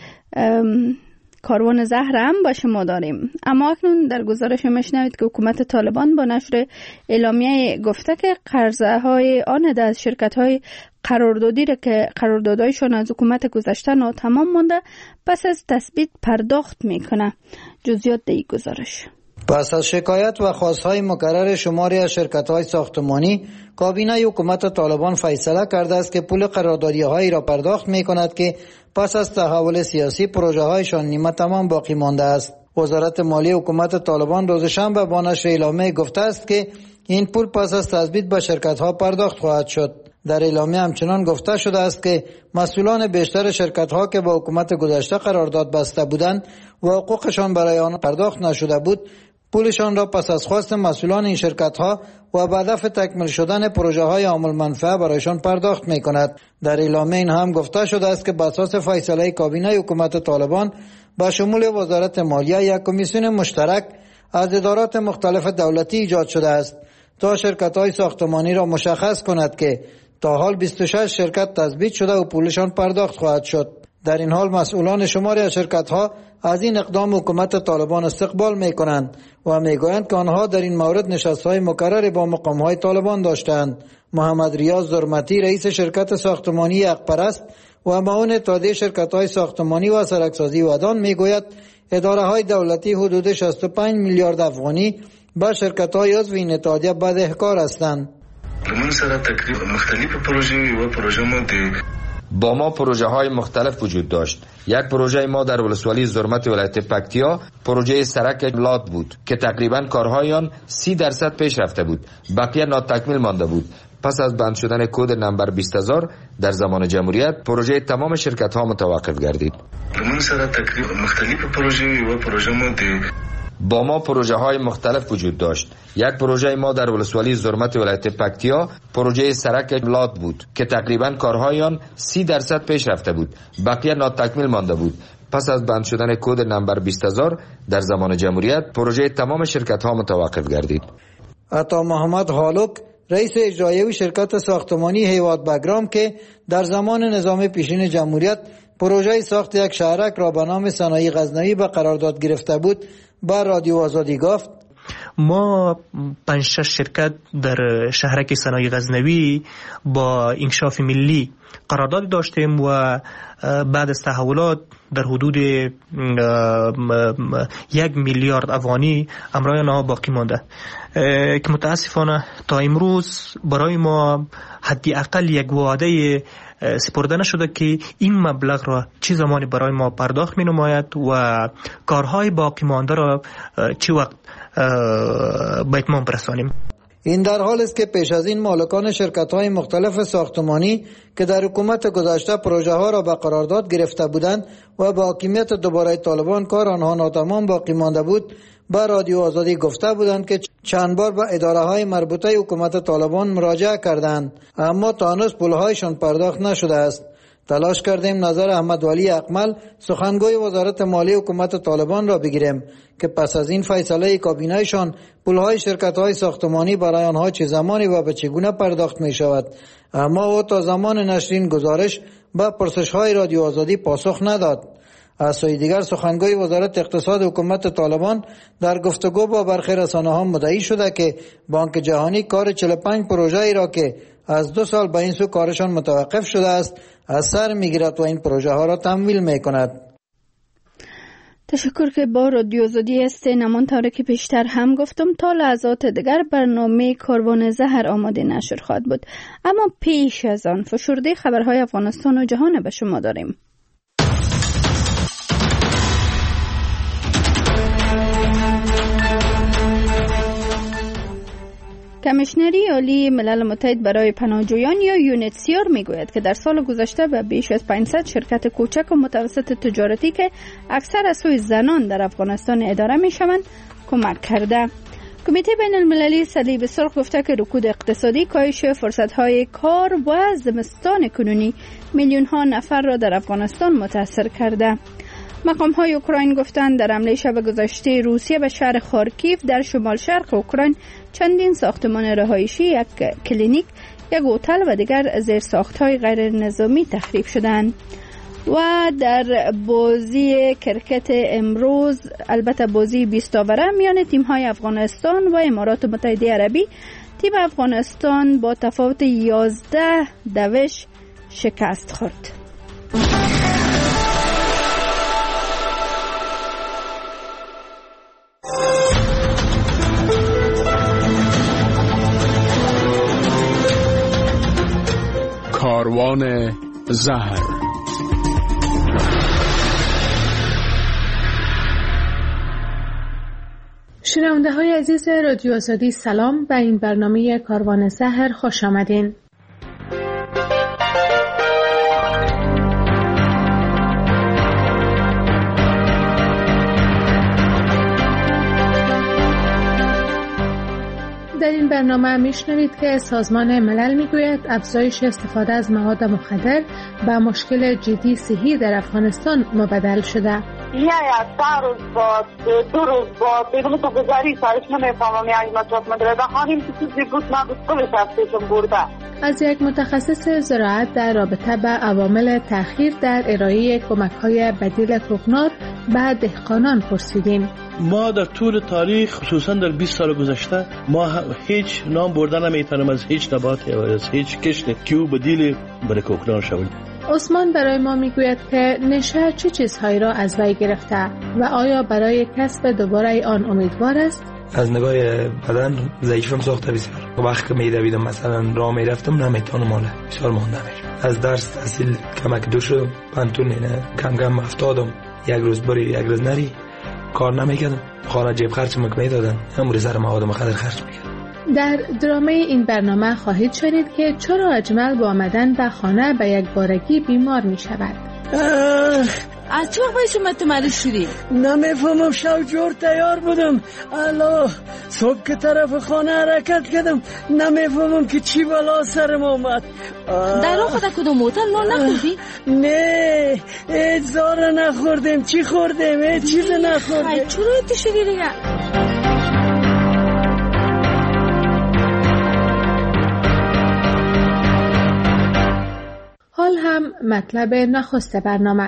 کاروان زهر هم با شما داریم، اما اکنون در گزارش میشنوید که حکومت طالبان با نشر اعلامیه گفته که قرضه های آن از شرکت های قراردادی را که قراردادهایشان از حکومت گذشته ناتمام مانده پس از تثبیت پرداخت میکنه. جزئیات در این گزارش. پس از شکایت و خواستهای مکرر شماری از شرکت‌های ساختمانی، کابینه حکومت طالبان فیصله کرده است که پول قراردادی‌هایی را پرداخت می‌کند که پس از تحول سیاسی پروژه‌هایشان نیمه تمام باقی مانده است. وزارت مالی حکومت طالبان روز شنبه با نشر اعلامیه گفته است که این پول پس از تثبیت به شرکت‌ها پرداخت خواهد شد. در اعلامیه همچنان گفته شده است که مسئولان بیشتر شرکت‌ها که با حکومت گذشته قرارداد بسته بودند و حقوقشان برای آن پرداخت نشده بود، پولشان را پس از خواست مسئولان این شرکت‌ها و به هدف تکمیل شدن پروژه‌های عامل منفعه برایشان پرداخت می‌کند. در اعلامیه این هم گفته شده است که بر اساس فیصله کابینه حکومت طالبان با شمول وزارت مالیه یک کمیسیون مشترک از ادارات مختلف دولتی ایجاد شده است تا شرکت‌های ساختمانی را مشخص کند که تا حال بیست و شش شرکت تثبیت شده و پولشان پرداخت خواهد شد. در این حال مسئولان شماری از شرکت‌ها از این اقدام حکومت طالبان استقبال می‌کنند و می‌گویند که آنها در این مورد نشست‌های مکرر با مقام‌های طالبان داشتند. محمد ریاض درمتی رئیس شرکت ساختمانی حق‌پرست و معاون اتحادیه شرکت‌های ساختمانی و سرکسازی ودان می‌گوید اداره‌های دولتی حدود شصت و پنج میلیارد افغانی به شرکت‌های عضو این اتحادیه بدهکار هستند. من سره تقریبا مختلف پروژه و پروژه ما با ما پروژه های مختلف وجود داشت. یک پروژه ما در ولسوالی زرمت ولایت پکتیا پروژه سرک لاد بود که تقریبا کارهای آن سی درصد پیش رفته بود، بقیه ناتکمیل مانده بود. پس از بند شدن کد نمبر بیست هزار در زمان جمهوریت پروژه تمام شرکت ها متوقف گردید. من سره تقریبا مختلف پروژه و پروژه ما با ما پروژه های مختلف وجود داشت. یک پروژه ما در ولسوالی زرمت ولایت پکتیا پروژه سرک لاد بود که تقریبا کارهای آن سی درصد پیش رفته بود، بقیه ناتکمیل مانده بود. پس از بند شدن کد نمبر بیست هزار در زمان جمهوریت پروژه تمام شرکت ها متوقف گردید. عطا محمد هالوک رئیس اجرایی شرکت ساختمانی هیواد بگرام که در زمان نظام پیشین جمهوریت پروژه ساخت یک شهرک را به نام صنایع غزنوی به قرارداد گرفته بود، با رادیو آزادی گفت: ما پنج شش شرکت در شهرک صنایع غزنوی با انکشاف ملی قرارداد داشتیم و بعد از تحولات در حدود یک میلیارد افغانی امرای آنها باقی مانده که متاسفانه تا امروز برای ما حدی اقل یک وعده سپرده نشده که این مبلغ را چه زمانی برای ما پرداخت می نماید و کارهای باقی مانده را چه وقت به اتمام برسانیم. این در حال است که پیش از این مالکان شرکت‌های مختلف ساختمانی که در حکومت گذشته پروژه ها را به قرارداد گرفته بودند و با حاکمیت دوباره طالبان کار آنها ناتمام باقی مانده بود، به رادیو آزادی گفته بودند که چند بار به اداره های مربوطه حکومت طالبان مراجعه کردند اما تا هنوز پولهایشان پرداخت نشده است. تلاش کردیم نظر احمد ولی اقمل سخنگوی وزارت مالیه حکومت طالبان را بگیریم که پس از این فیصله کابینه‌شان پولهای شرکت‌های ساختمانی برای آنها چه زمانی و به چگونه پرداخت می شود، اما او تا زمان نشرین گزارش به پرسش‌های رادیو آزادی پاسخ نداد. از سوی دیگر سخنگوی وزارت اقتصاد حکومت طالبان در گفتگو با برخی رسانه‌ها مدعی شده که بانک جهانی کار چهل و پنج پروژه ای را که از دو سال به این سو کارشان متوقف شده است از سر میگیرد و این پروژه ها را تمویل میکند. تشکر که با رادیو آزادی هستین. همانطور که پیشتر هم گفتم تا لحظات دیگر برنامه کاروان زهر آماده نشر خواهد بود، اما پیش از آن فشرده خبرهای افغانستان و جهان به شما داریم. کمیشنری عالی ملل متحد برای پناهجویان یا یونیتسیار میگوید که در سال گذشته به بیش از پانصد شرکت کوچک و متوسط تجارتی که اکثر از سوی زنان در افغانستان اداره میشوند کمک کرده. کمیته بین المللی صلیب سرخ گفته که رکود اقتصادی، کاهش فرصت‌های کار و زمستان کنونی میلیون ها نفر را در افغانستان متاثر کرده. مقام های اوکراین گفتند در حمله شب گذشته روسیه به شهر خارکیف در شمال شرق اوکراین چندین ساختمان رهایشی، یک کلینیک، یک هتل و دیگر زیرساخت های غیر نظامی تخریب شدند. و در بازی کرکت امروز، البته بازی بیست اوره میان تیم های افغانستان و امارات متحده عربی، تیم افغانستان با تفاوت یازده دوش شکست خورد. کاروان زهر. شنونده های عزیز رادیو آزادی، سلام. به این برنامه کاروان زهر خوش آمدین. در این برنامه میشنوید که سازمان ملل میگوید افزایش استفاده از مواد مخدر به مشکل جدی صحی در افغانستان مبدل شده. یا یا سه روز با دو روز با بدون تو گذاری سرش نمیفهمم یعنی مطلب مدره و خواهیم که چیزی بود نبود کل تفتیشم برده. از یک متخصص زراعت در رابطه به عوامل تأخیر در ارائه کمک‌های بدیل کوکنار به دهقانان پرسیدیم. ما در طول تاریخ خصوصا در بیست سال گذشته ما هیچ نام بردن نمیتونم از هیچ نباتی و از هیچ کشتی که او بدیل برای کوکنار شود. عثمان برای ما میگوید که نشه چه چیزهایی را از وی گرفته و آیا برای کسب دوباره آن امیدوار است؟ از نگاه بدن ضعیفم ساخته بسیار. وقتی که میدویدم مثلا راه میرفتم نمیتونم ماله بسیار مانده میشم. از درس تحصیل کمک دو شدم، پنتون نه کم کم افتادم، یک روز بری یک روز نری کار نمیکردم، خانه جیب خرج مک میدادن، همون سر مواد مخدر خرج میکردم. در درامه این برنامه خواهید شنید که چرا اجمل با آمدن به خانه به یک بارگی بیمار می شود. از چه وقت باید شما تو مریض شدی؟ نمیفهمم، شب جور تیار بودم، الله صبح که طرف خانه حرکت کردم نمیفهمم که چی بلا سرم آمد. در راه خود کدوم موتر نان نخوردی؟ نه هیچ زار نخوردیم. چی خوردیم؟ هیچ چیز نخوردیم. چرا ایتی شدی دیگه؟ حال هم مطلب نخست برنامه.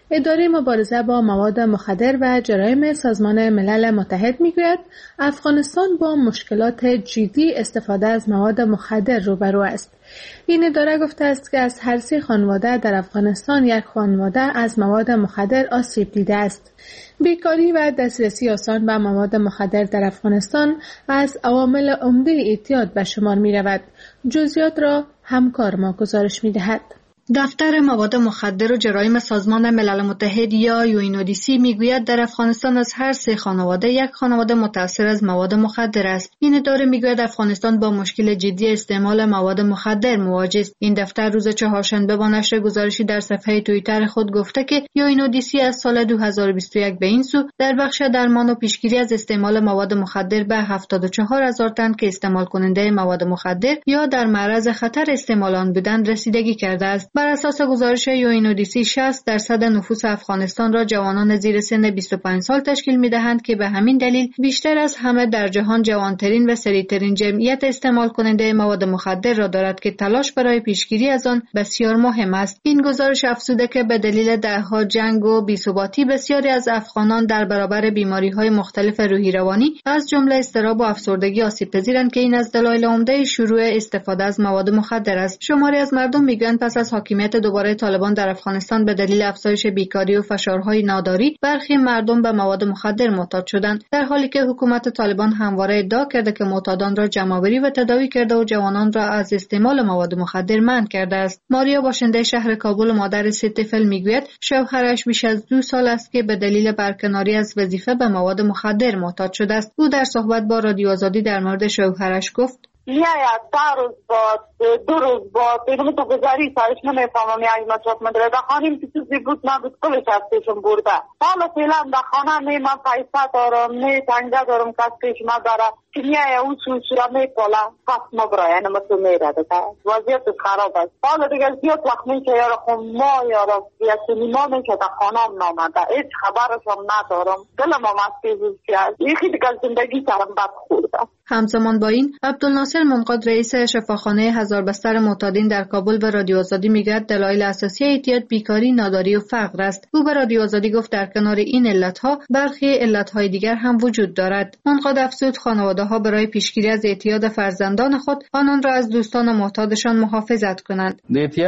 اداره مبارزه با مواد مخدر و جرایم سازمان ملل متحد میگوید افغانستان با مشکلات جدی استفاده از مواد مخدر روبرو است. این اداره گفته است که از هر سه خانواده در افغانستان یک خانواده از مواد مخدر آسیب دیده است. بیکاری و دسترسی آسان به مواد مخدر در افغانستان از عوامل عمده اعتیاد به شمار می رود. جزئیات را همکار ما گزارش می دهد. دفتر مواد مخدر و جرایم سازمان ملل متحد یا یو این او دی سی میگوید در افغانستان از هر سه خانواده یک خانواده متأثر از مواد مخدر است. این اداره میگوید افغانستان با مشکل جدی استعمال مواد مخدر مواجه است. این دفتر روز چهارشنبه با نشر گزارشی در صفحه توییتر خود گفته که یو این او دی سی از سال دو هزار و بیست و یک به این سو در بخش درمان و پیشگیری از استعمال مواد مخدر به هفتاد و چهار هزار تن که استعمال کننده مواد مخدر یا در معرض خطر استعمال آن بودند رسیدگی کرده است. بر اساس گزارش یو این او دی سی شصت درصد نفوس افغانستان را جوانان زیر سن بیست و پنج سال تشکیل می‌دهند که به همین دلیل بیشتر از همه در جهان جوانترین و سریعترین جمعیت استعمال کننده مواد مخدر را دارد که تلاش برای پیشگیری از آن بسیار مهم است. این گزارش افزوده که به دلیل دهها جنگ و بی‌ثباتی بسیاری از افغانان در برابر بیماری‌های مختلف روحی روانی از جمله اضطراب و افسردگی آسیب‌پذیرند که این از دلایل عمده شروع استفاده از مواد مخدر است. شماری از مردم میگویند پس از حاکمیت دوباره طالبان در افغانستان به دلیل افزایش بیکاری و فشارهای ناداری برخی مردم به مواد مخدر معتاد شدند، در حالی که حکومت طالبان همواره ادعا کرده که معتادان را جمع‌آوری و تداوی کرده و جوانان را از استعمال مواد مخدر منع کرده است. ماریا باشنده شهر کابل و مادر سه طفل میگوید شوهرش بیش از دو سال است که به دلیل برکناری از وظیفه به مواد مخدر معتاد شده است. او در صحبت با رادیو آزادی در مورد شوهرش گفت: یا یا تا روز باد دو روز باد دیگه تو گذاری سرش نمیفهمم یا اینا چات مدره در خانیم که چیزی بود نبود کلش هستشون برده. حالا فعلا در خانه نه من پیسه دارم نه تنگه دارم کس پیش ما داره که یا او سوچورا میپالا پس ما برای یعنی ما تو میره ده وضعیت خراب است. حالا دیگه زیاد وقت میشه یارا خون ما یارا یکی نیما میشه در خانه هم نامده هیچ خبرش هم ندارم دلم هم از پیزوزی است یکی دیگه زندگی سرم بد خورده. همزمان با این عبدالناصر منقاد رئیس شفاخانه هزار بستر معتادین در کابل به رادیو آزادی میگوید دلایل اساسی اعتیاد بیکاری، ناداری و فقر است. او به رادیو آزادی گفت در کنار این علتها برخی علتهای دیگر هم وجود دارد. منقاد افزود خانواده‌ها برای پیشگیری از اعتیاد فرزندان خود آنان را از دوستان معتادشان محافظت کنند.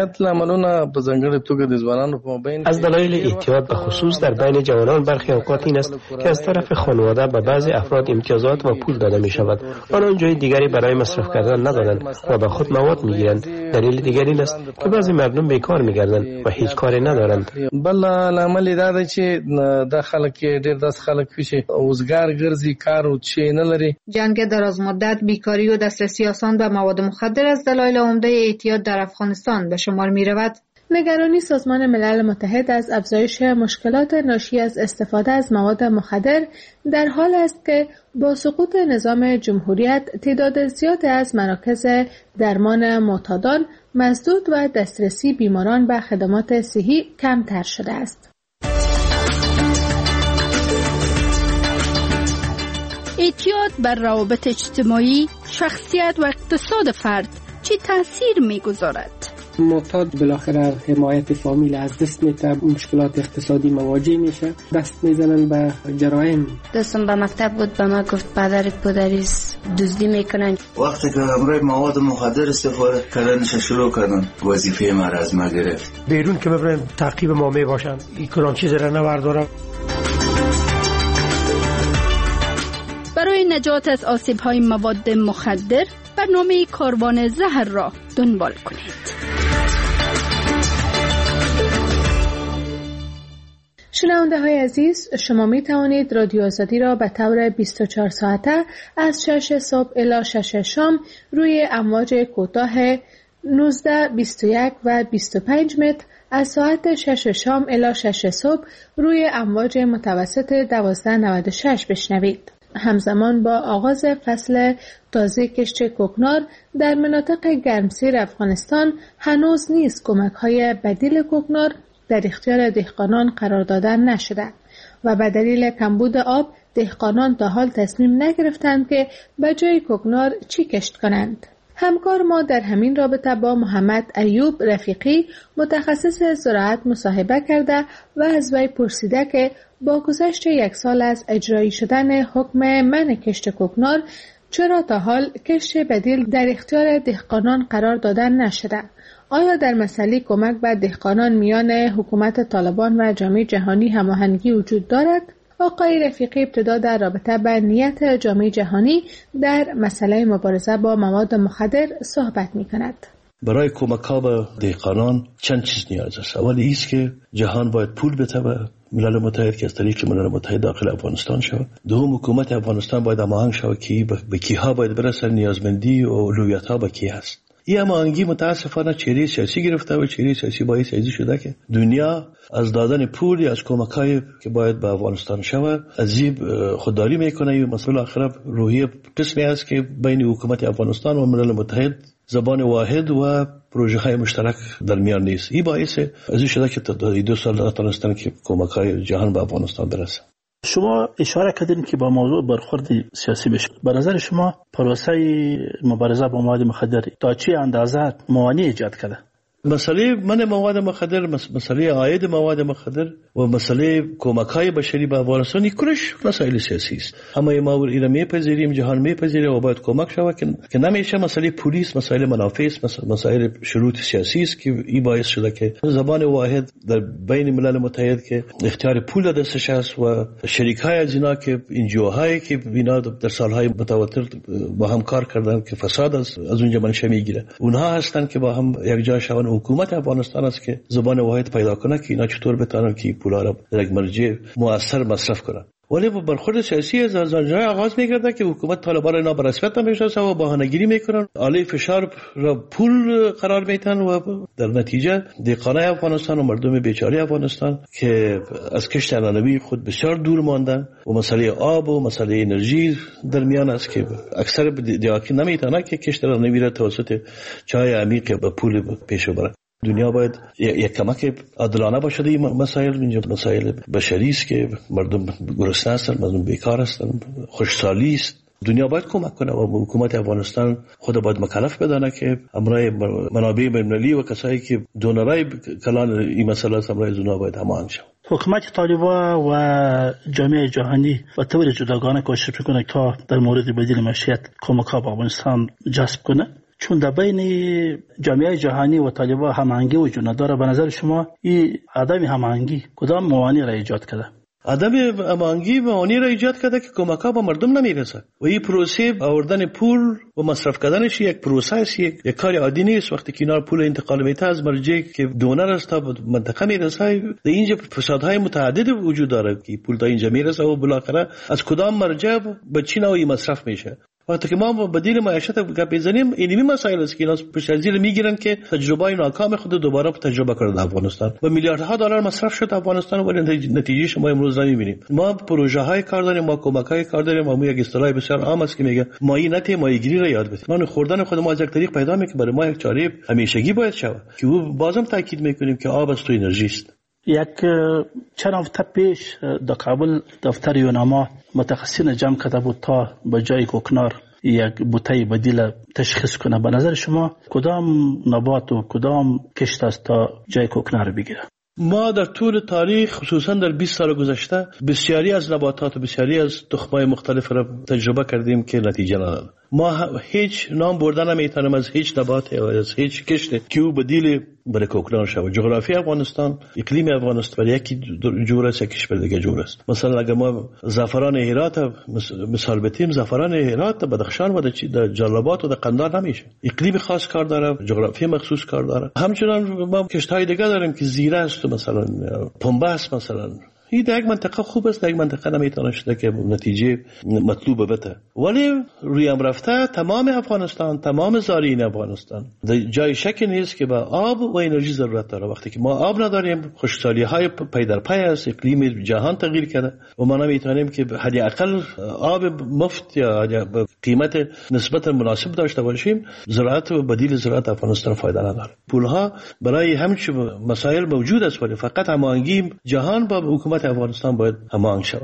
از دلایل اعتیاد به خصوص در بین جوانان برخی اوقات این است که از طرف خانواده به بعضی افراد امتیازات و پول داده می شود. آنان جای دیگری برای مصرف کردن ندارند و به خود مواد میگیرند. دلیل دیگر این است که بعضی مردم بیکار میگردند و هیچ کاری ندارند. بل عمل دا چې د خلک ډیر داس خلک پیشه اوزګار ګرځي کار او چې نه لري. جنگ دراز مدت، بیکاری و دسترسی آسان به مواد مخدر از دلایل عمده اعتیاد در افغانستان به شمار می رود. نگرانی سازمان ملل متحد از افزایش مشکلات ناشی از استفاده از مواد مخدر در حال است که با سقوط نظام جمهوریت تعداد زیادی از مراکز درمان معتادان مسدود و دسترسی بیماران به خدمات صحی کمتر شده است. اعتیاد بر روابط اجتماعی، شخصیت و اقتصاد فرد چه تأثیر می‌گذارد؟ معتاد بالاخره حمایت فامیل از دست میده، مشکلات اقتصادی مواجه میشه، دست میزنن به جرایم. دستم به مکتب بود به ما گفت پدرت پدریس دزدی میکنن. وقتی که همراه مواد مخدر استفاده کردنش شروع کردن وظیفه ما از ما گرفت. بیرون که ببرن تعقیب ما میباشن این کلان چیز را نبردارم. برای نجات از آسیب‌های مواد مخدر برنامه کاروان زهر را دنبال کنید. شنونده های عزیز، شما می توانید رادیو آزادی را به طور بیست و چهار ساعته از شش صبح الی شش شام روی امواج کوتاه نوزده، بیست و یک و بیست و پنج متر، از ساعت شش شام الی شش صبح روی امواج متوسط دوازده نود و شش بشنوید. همزمان با آغاز فصل تازه کشت کوکنار در مناطق گرمسیر افغانستان هنوز نیز کمک‌های بدیل کوکنار در اختیار دهقانان قرار دادن نشده و به دلیل کمبود آب دهقانان تا حال تصمیم نگرفتند که به جای کوکنار چی کشت کنند. همکار ما در همین رابطه با محمد ایوب رفیقی متخصص زراعت مصاحبه کرده و از وی پرسیده که با گذشت یک سال از اجرایی شدن حکم منع کشت کوکنار چرا تا حال کشت بدیل در اختیار دهقانان قرار دادن نشده؟ آیا در مسئله کمک به دهقانان میان حکومت طالبان و جامعه جهانی هماهنگی وجود دارد؟ آقای رفیقی ابتدا در رابطه با نیت جامعه جهانی در مسئله مبارزه با مواد مخدر صحبت می کند. برای کمک ها به دهقانان چند چیز نیاز است. اولی ایست که جهان باید پول بده به ملل متحد که از طریق ملل متحد داخل افغانستان شود. دوم حکومت افغانستان باید هماهنگ شود که به کیها باید برسه، نیازمندی و اولویت ها به کی هست. این هماهنگی متاسفانه چهره سیاسی گرفته و چهره سیاسی باعث ازی شده که دنیا از دادن پول از کمک‌های که باید به افغانستان شود عجیب خودداری میکنه. مسئول آخر روحیه قسمی است که بین حکومت افغانستان و ملل متحد زبان واحد و پروژه های مشترک در میان نیست. این باعث ازی شده که تا دو سال نتونستن که کمک‌های جهان به افغانستان برسه. شما اشاره کردین که با موضوع برخورد سیاسی بشه. به نظر شما پروسه مبارزه با مواد مخدر تا چه اندازه موانع ایجاد کرده؟ مسئله من مواد مخدر، مسئله عاید مواد مخدر و مسئله کمک‌های بشری به افغانستان کلش مسائل سیاسی است. اما ما ایران میپذیریم، جهان میپذیره و باید کمک شود که نمیشه مسئله پلیس، مسائل منافع است، مسائل شروط سیاسی است که این باعث شده که زبان واحد در بین ملل متحد که اختیار پول دستش است و شریک‌های از اینا که انجیوهایی که اینا در سالهای متواتر با هم کار کردن که فساد از از اونجا منشأ میگیره، اونها هستن که با هم یک جای شون. حکومت افغانستان است که زبان واحد پیدا کنه که اینا چطور بتونن که پولا را در یک مرجع مؤثر مصرف کنن. ولی با برخورد سیاسی از آنجای آغاز می‌گرده که حکومت طالبان اینا به رسمیت نمی‌شناسه و بهانه‌گیری میکنن، علیه فشار را پول قرار میدن و در نتیجه دهقانان افغانستان و مردم بیچاره افغانستان که از کشت عنعنوی خود بسیار دور ماندن و مسئله آب و مسئله انرژی در میان است که اکثر دیاکی نمیتونه که کشت عنعنوی را توسط چای عمیق به پول پیش ببرن. دنیا باید یک کمک عادلانه باشه. این مسائل اینجا مسائل بشری است که مردم گرسنه هستن، مردم بیکار هستن، خوشحالی است. دنیا باید کمک کنه و حکومت افغانستان خود باید مکلف بدانه که امرای منابع بین‌المللی و کسایی که دونرای کلان این مسئله است امرای دنیا باید هماهنگ شود. حکومت طالبان و جامعه جهانی و طور جداگانه کوشش میکنه تا در مورد بدیل معیشت کمک‌ها به افغانستان جذب کنه، چون در بین جامعه جهانی و طالبان هماهنگی وجود نداره. به نظر شما این عدم هماهنگی کدام موانع را ایجاد کرده؟ عدم هماهنگی موانع را ایجاد کرده که کمک‌ها به مردم نمیرسه و این پروسه آوردن پول و مصرف کردنش یک پروسه است، یک کار عادی نیست. وقتی که اینا پول انتقال میته از مرجعی که دونر است تا منطقه میرسه، در اینجا فسادهای متعدد وجود داره که پول تا اینجا میرسه و بالاخره از کدام مرجع به چی نوعی مصرف میشه. وقتی که ما بدیل معیشت گپ بزنیم اینمی مسائل است که اینا پشت از زیر میگیرن که تجربه ناکام خود دوباره تجربه کنند افغانستان و میلیاردها دلار مصرف شد افغانستان ولی نتیجه شما امروز نمیبینیم. ما پروژه های کار داریم، ما کمک های کار داریم، ما یک اصطلاح بسیار عام است که میگه مایی نته ماهیگیری را یاد بگیرید. ما خوردن خود ما از یک طریق پیدا میکنه، برای ما یک چاره همیشگی باید شود که او بازم تاکید میکنیم که آب است و انرژی است. یک چند هفته پیش در کابل دفتر یوناما متخصصین جمع کرده بود تا به جای کوکنار یک بوته بدیل تشخیص کنه. به نظر شما کدام نبات و کدام کشت است تا جای کوکنار بگیره؟ ما در طول تاریخ خصوصا در بیست سال گذشته بسیاری از نباتات و بسیاری از تخم‌های مختلف را تجربه کردیم که نتیجه نداد. ما هیچ نام بردن نمیتونیم از هیچ نبات یا از هیچ کشت که او بدیل برای کوکنار شود. جغرافی افغانستان، اقلیم افغانستان برای یکی جور است، یکیش بر دیگه جور است. مثلا اگر ما زعفران هرات مثال بتیم، زعفران هرات بدخشان و در جلال‌آباد و در قندهار نمیشه. اقلیم خاص کار داره، جغرافی مخصوص کار داره. همچنان ما کشت‌های دیگه داریم که زیره است، مثلا پنبه است. مثلا این در یک منطقه خوب است، در یک منطقه نمیتونه شده که نتیجه مطلوب بده. ولی روی هم رفته تمام افغانستان، تمام زارعین افغانستان جای شک نیست که به آب و انرژی ضرورت داره. وقتی که ما آب نداریم، خشکسالی های پی در پی است، اقلیم جهان تغییر کرده و ما نمیتونیم که حداقل آب مفت یا به قیمت نسبتا مناسب داشته باشیم. زراعت و بدیل زراعت افغانستان فایده نداره. پولها برای همچین مسائل موجود است ولی فقط هماهنگی جهان با حکومت افغانستان باید هماهنگ شود.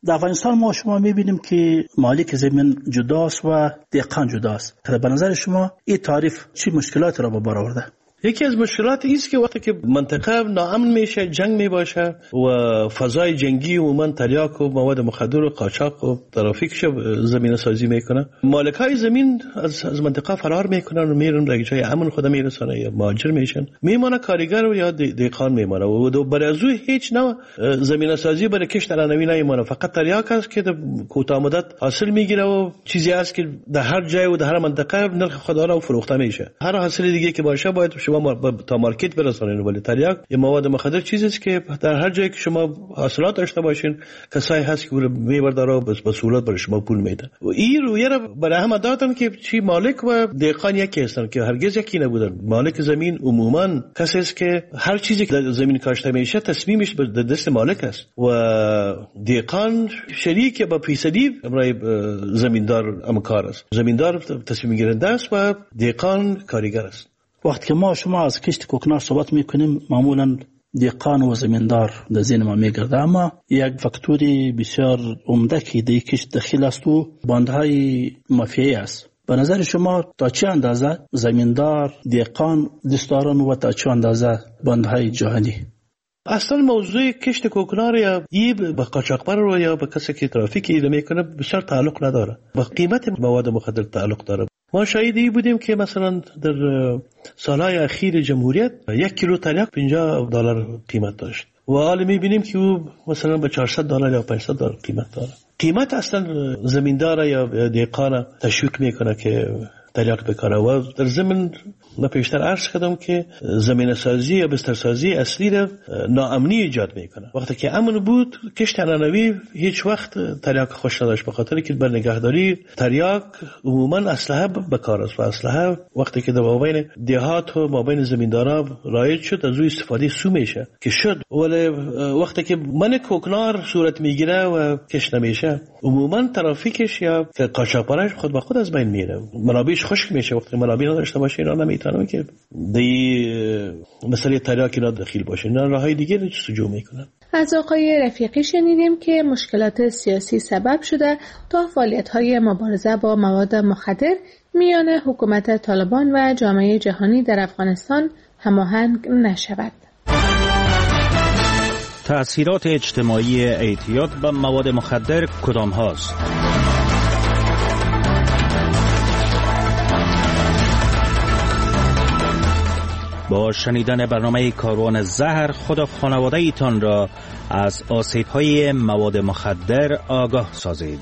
در افغانستان ما شما میبینیم که مالک زمین جداست و دهقان جداست. به نظر شما این تعریف چی مشکلات را به بار آورده؟ یکی از مشکلات ایست که وقتی که منطقه ناامن میشه، جنگ میباشه و فضای جنگی و من تریاک و مواد مخدر و قاچاق و ترافیکش زمین سازی میکنه، مالکای زمین از از منطقه فرار میکنن و میرن در جای امن خود میرسن یا مهاجر میشن، میمونه کارگر و یا دهقان میمونه و برای از هیچ نوع زمین سازی برای کشت علنوی نمیمونه. فقط تریاک است که کوتاه مدت حاصل میگیره و چیزی است که در هر جای و در هر منطقه نرخ خود را فروخته میشه. هر حاصل دیگه که باشه باید شما تا مارکت برسونین، ولی تریاک یا مواد مخدر چیزی است که در هر جایی که شما حاصلات داشته باشین کسایی هست که میبرده را به سهولت برای شما پول میدن. و این رویه را برای هم دادن که چی مالک و دهقان یکی هستن که هرگز یکی نبودن. مالک زمین عموما کسی است که هر چیزی که در زمین کاشته میشه تصمیمش به دست مالک است و دهقان شریک با فیصدی برای زمیندار امکار است. زمیندار تصمیم گیرنده است و دهقان کارگر است. وقتی که ما شما از کشت کوکنار صحبت میکنیم معمولا دهقان و زمیندار در ذهن ما میگرده، اما یک فاکتوری بسیار عمده که در کشت داخل است و باندهای مافیایی است. به نظر شما تا چه اندازه زمیندار، دهقان دست دارن و تا چه اندازه باندهای جهانی؟ اصلا موضوع کشت کوکنار یا ای به قاچاقبر یا به کسی که ترافیک ایده میکنه بسیار تعلق نداره، با قیمت مواد مخدر تعلق داره. ما شاهدی بودیم که مثلا در سالهای اخیر جمهوریت یک کیلو تریاک پنجاه دلار قیمت داشت و حالا میبینیم که او مثلا به چهارصد دلار یا پانصد دلار قیمت داره. قیمت اصلا زمیندار یا دهقان تشویق میکنه که تریاک بکاره و در زمین من پیشتر عرض کردم که زمین سازی یا بستر سازی اصلی را ناامنی ایجاد میکنه. وقتی که امن بود کشت علنوی هیچ وقت تریاک خوش نداشت، به خاطر که بر نگهداری تریاک عموما اسلحه بکار است و اسلحه وقتی که در مابین دهات و مابین زمیندارا رایج شد از او استفاده سو میشه که شد، ولی وقتی که من کوکنار صورت میگیره و کشت نمیشه عموما ترافیکش یا قاچاقبرش خود به خود از بین میره، منابعش خشک میشه. وقتی منابع نداشته باشه اینا نمیتونن که دی مسئله تریاک اینا دخیل باشه، اینا راههای دیگه رو سجو میکنن. از آقای رفیقی شنیدیم که مشکلات سیاسی سبب شده تا فعالیت‌های مبارزه با مواد مخدر میان حکومت طالبان و جامعه جهانی در افغانستان هماهنگ نشود. تأثیرات اجتماعی اعتیاد به مواد مخدر کدام هاست؟ با شنیدن برنامه کاروان زهر خود و خانواده ایتان را از آسیب‌های مواد مخدر آگاه سازید.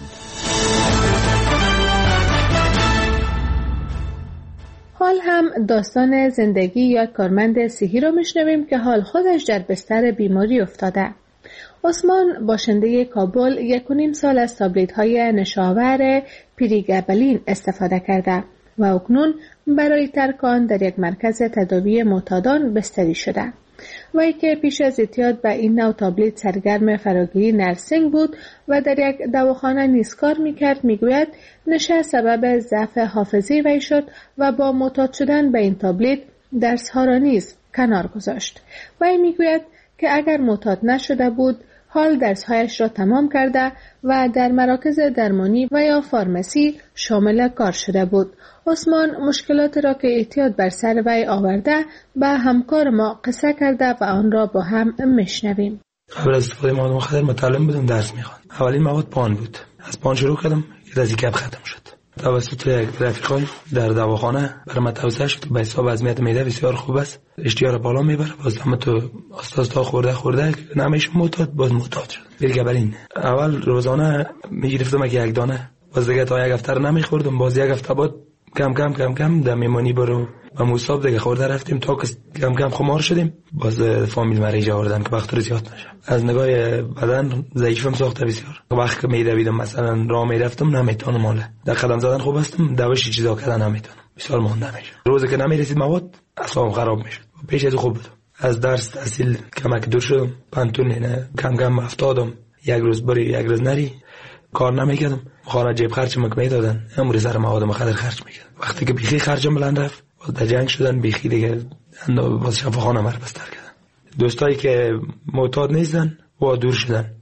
حال هم داستان زندگی یک کارمند صحی را میشنویم که حال خودش در بستر بیماری افتاده. عثمان باشنده کابل یک و نیم سال از تابلیت‌های نشاور پریگابلین استفاده کرده و اکنون برای ترک آن در یک مرکز تداوی معتادان بستری شده. وی که پیش از اعتیاد به این نوع تابلیت سرگرم فراگیری نرسینگ بود و در یک دواخانه نیز کار میکرد، میگوید نشه سبب ضعف حافظه وی شد و با معتاد شدن به این تابلیت درس‌ها را نیز کنار گذاشت. وی میگوید که اگر معتاد نشده بود حال درس‌هایش را تمام کرده و در مراکز درمانی و یا فارمسی شامل کار شده بود. عثمان مشکلات را که اعتیاد بر سر وی آورده به همکار ما قصه کرده و آن را با هم میشنویم. قبل از استفاده مواد مخدر متعلم بودم، درس میخواندم. اولین مواد پان بود. از پان شروع کردم که از گپ ختم شد. توسط یک رفیقای در دواخانه برای من توصیه شد به حساب وضعیت معده بسیار خوب است، اشتها بالا میبره، باز هم تو استاد تا خورده خورده نمیشه معتاد، باز معتاد شد. پریگابلین اول روزانه میگرفتم که یک دانه، باز دیگه تا یک هفته نمیخوردم، باز یک هفته بعد کم کم کم کم در میمانی برو و مصاب دیگه خورده رفتیم تا که کم کم خمار شدیم. باز فامیل مریض آوردن که وقت رو زیاد نشه. از نگاه بدن ضعیفم ساخته بسیار. وقت که میدویدم مثلا راه میرفتم نمیتونم، ماله در قدم زدن خوب هستم، دوش چیزا کردن نمیتونم، بسیار مونده میشه. روزی که نمیرسید مواد اعصابم خراب میشد. پیش از خوب بود، از درس تحصیل کمک دور شدم، پنتون نه کم کم افتادم، یک روز بری یک روز نری، کار نمیکردم، خانه جیب خرج مک میدادن، امروز سر مواد مخدر خرج میکردم. وقتی که بیخی خرجم بلند رفت، باز در جنگ شدن بیخی دیگه باز شفاخانه مر بستر کردن. دوستایی که معتاد نیستن و دور شدن،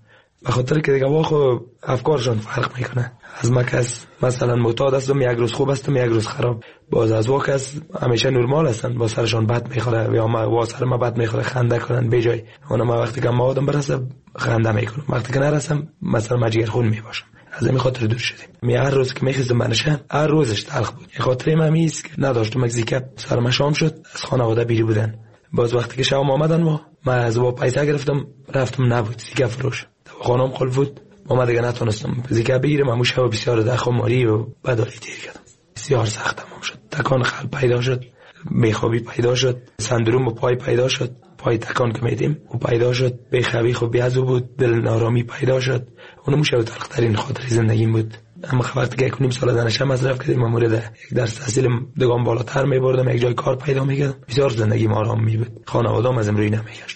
به خاطر که دیگه واخو افکارشون فرق میکنه. از ما کس مثلا معتاد هستم یک روز خوب هستم یک روز خراب، باز از وا کس همیشه نرمال هستن با سرشون بد میخوره یا ما با سر ما بد میخوره خنده کنن به جای اون. ما وقتی که موادم برسه خنده میکنم، وقتی که نرسم مثلا مجگر خون میباشم. از این خاطر دور شدیم. می هر روز که میخیزم بنشم هر روزش تلخ بود. این خاطر من میست که نداشتم مگزیکه سرم شام شد از خانواده بیری بودن. باز وقتی که شام آمدن ما من از با پیسه گرفتم رفتم نبود زیکه فروش خانم خل بود ما دیگه نتونستم زیکه بگیرم. همون شب بسیار دخماری و بدالی تیر کردم، بسیار سخت تمام شد. تکان قلب پیدا شد، بیخوابی پیدا شد، سندروم پای پیدا شد، پای تکان که میدیم و پیدا شد، بیخوابی خوب بیازو بود، دل نارامی پیدا شد. اونم شب تلخ ترین خاطر زندگیم بود. اما وقتی که یک نیم سال دانشم مصرف کردیم مورد یک درس تحصیل دگام بالاتر میبردم، یک جای کار پیدا میکردم، بسیار زندگی آرام می بود. خانواده‌ام از امروی نمیگشتن.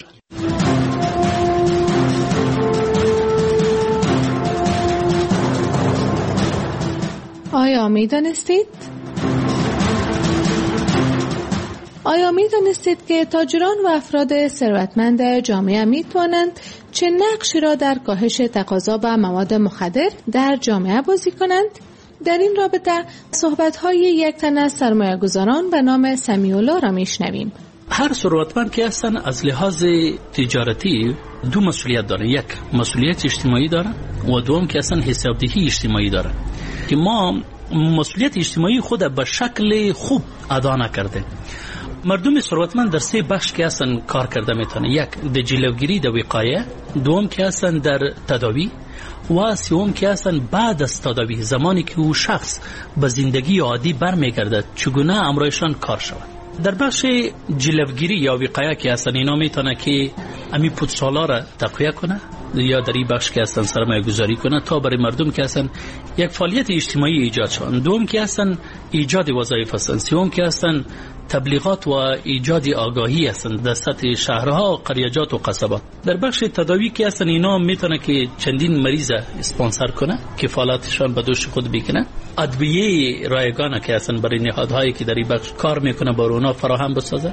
آیا میدانستید؟ آیا میدانستید که تاجران و افراد ثروتمند جامعه میتوانند چه نقشی را در کاهش تقاضا به مواد مخدر در جامعه بازی کنند؟ در این رابطه صحبت‌های یک تن از سرمایه‌گذاران به نام سمیع‌الله را میشنویم. هر ثروتمند که هستن از لحاظ تجارتی دو مسئولیت داره، یک مسئولیت اجتماعی داره و دوم که اصلا حسابدهی اجتماعی داره که ما مسئولیت اجتماعی خود به شکل خوب ادا نکرده. مردم ثروتمند در سه بخش که اصلا کار کرده میتونه، یک در جلوگیری در وقایه، دوم که اصلا در تداوی و سوم که اصلا بعد از تداوی زمانی که او شخص به زندگی عادی برمیگرده چگونه امرایشان کار شود. در بخش جلوگیری یا وقایه که اصلا اینا میتونه که امی پودسالا را تقویه کنه یا در این بخش که اصلا سرمایه گذاری کنه تا برای مردم که اصلا یک فعالیت اجتماعی ایجاد شون، دوم که اصلا ایجاد وظایف هستند، سوم که اصلا تبلیغات و ایجاد آگاهی هستند در سطح شهرها، قریجات و قصبات. در بخش تداوی که اصلا اینا میتونه که چندین مریض اسپانسر کنه، کفالتشان به دوش خود بکنه، ادویه رایگان که اصلا برای نهادهایی که در این بخش کار میکنه بر اونا فراهم بسازه،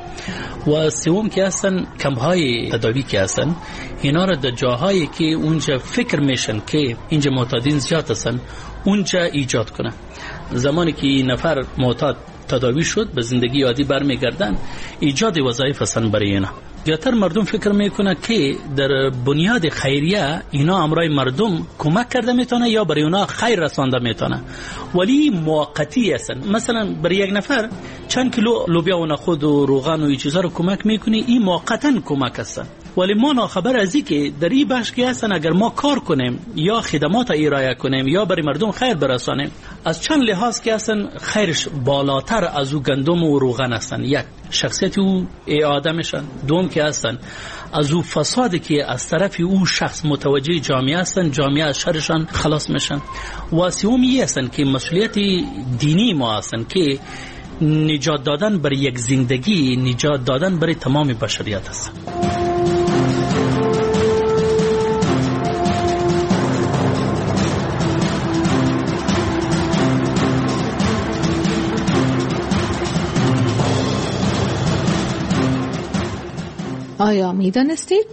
و سوم که اصلا کمپ‌های تداوی که اصلا اینا را در جاهایی که اونجا فکر میشن که اینجا معتادین زیاد هستن اونجا ایجاد کنه. زمانی که نفر معتاد تداوی شد به زندگی عادی برمیگردن، ایجاد وظایف هستن برای اینا. زیادتر مردم فکر میکنه که در بنیاد خیریه اینا امرای مردم کمک کرده میتونه یا برای اونا خیر رسانده میتونه، ولی موقتی هستن. مثلا برای یک نفر چند کیلو لوبیا و نخود و روغن و این چیزا رو کمک میکنی، این موقتا کمک هستن. ولی ما ناخبر از این که در این بخش که هستن اگر ما کار کنیم یا خدمات ارائه کنیم یا برای مردم خیر برسانیم، از چند لحاظ که هستن خیرش بالاتر از او گندم و روغن هستن. یک شخصیت او آدمشان، دوم که هستن از او فسادی که از طرف او شخص متوجه جامعه هستن، جامعه از شرشان خلاص میشن، و سومی هستن که مسئولیت دینی ما هستن که نجات دادن برای یک زندگی، نجات دادن برای تمام بشریت هستن. آیا می دانستید؟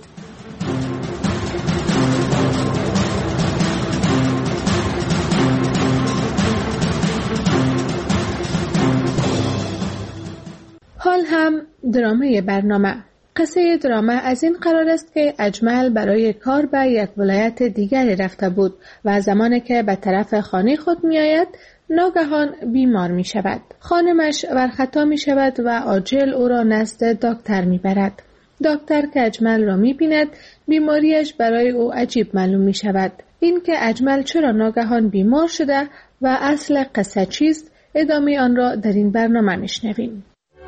حال هم درامه برنامه. قصه درامه از این قرار است که اجمل برای کار به یک ولایت دیگری رفته بود و زمانی که به طرف خانه خود می آید ناگهان بیمار می شود. خانمش برخطا می شود و عاجل او را نزد دکتر می برد. دکتر که اجمل را می بیند بیماریش برای او عجیب معلوم می شود. این که اجمل چرا ناگهان بیمار شده و اصل قصه چیست، ادامه آن را در این برنامه می شنویم.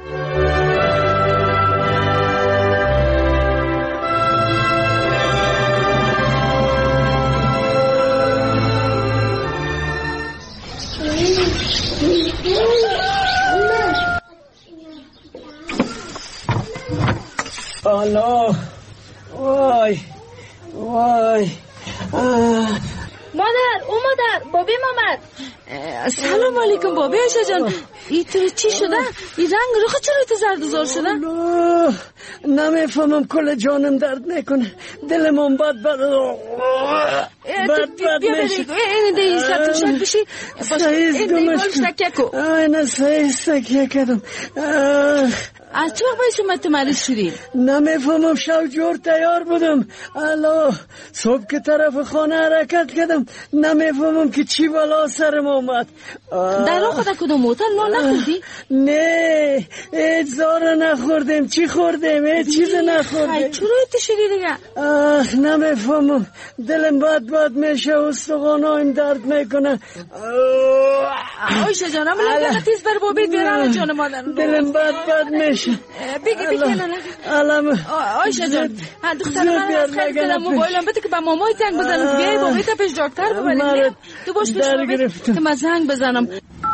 الله وای وای مادر او مادر بابیم آمد. سلام علیکم بابی آیشه جان. این تو چی شده؟ این رنگ رخ چرا تو زرد زار شده؟ نمیفهمم، کل جانم درد میکنه، دلم بد بد بد بد میشه. این دیگه سطح شک بشی این دیگه بالش تکیه کو. آینه سعی تکیه کردم. از چه وقت باید شما تو مریض شدی؟ نمیفهمم، شب جور تیار بودم. الو صبح که طرف خانه حرکت کردم، نمیفهمم که چی بالا سرم آمد. در راه خدا کدوم موتر نان نخوردی؟ نه هیچ زاره نخوردیم. چی خوردیم؟ هیچ چیز نخوردیم. چرا ایتی شدی دیگه؟ آخ نمیفهمم، دلم بد بد میشه، استخوانایم درد میکنه. آیشه جانم لگه تیز بر بابید بیران جان مادر. دلم بد بد میشه. بگی بگی علم آیشه جان دختر من از خیلی دلم موبایلم بده که با مامای زنگ بزنم. بیایی بابی تا پیش دکتر ببریم. تو باش پیش بابی که من زنگ بزنم.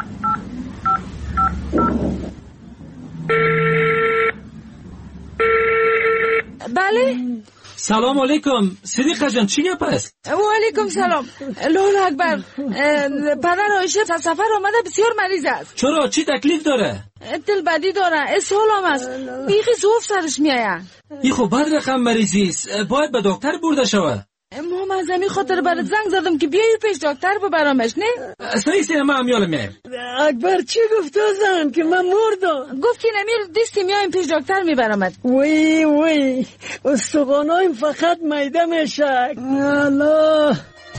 بله سلام علیکم صدیقه جان، چی گپ است؟ و علیکم سلام. الله اکبر. پدر آیشه سفر آمده بسیار مریض است. چرا؟ چی تکلیف داره؟ دل بدی داره، اسهال هم است، بیخی زوف سرش میآید. این خب بد رقم مریضی است، باید به دکتر برده شود. ما از همین خاطر برات زنگ زدم که بیایی پیش دکتر ببرمش. نه صحیح سه ما هم یالم میایم. اکبر چی گفت زن که من مردم؟ گفت که نمیر دستی میایم پیش دکتر میبرمت. وی وی استخوانایم فقط میده میشه. الله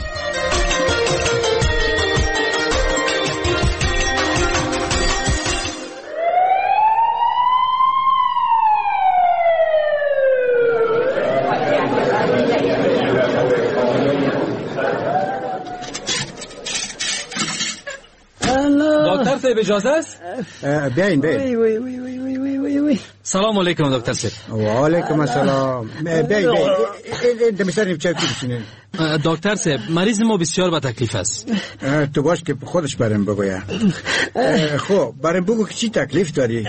دکتر صاحب اجازه است؟ بیاین بیاین. وی وی وی وی وی وی وی. سلام علیکم دکتر صاحب. و علیکم السلام. بیاین بیاین. این مثلا چای بشینین. دکتر صاحب مریض ما بسیار با تکلیف است. تو باش که خودش برام بگویا. خب برام بگو که چی تکلیف داری؟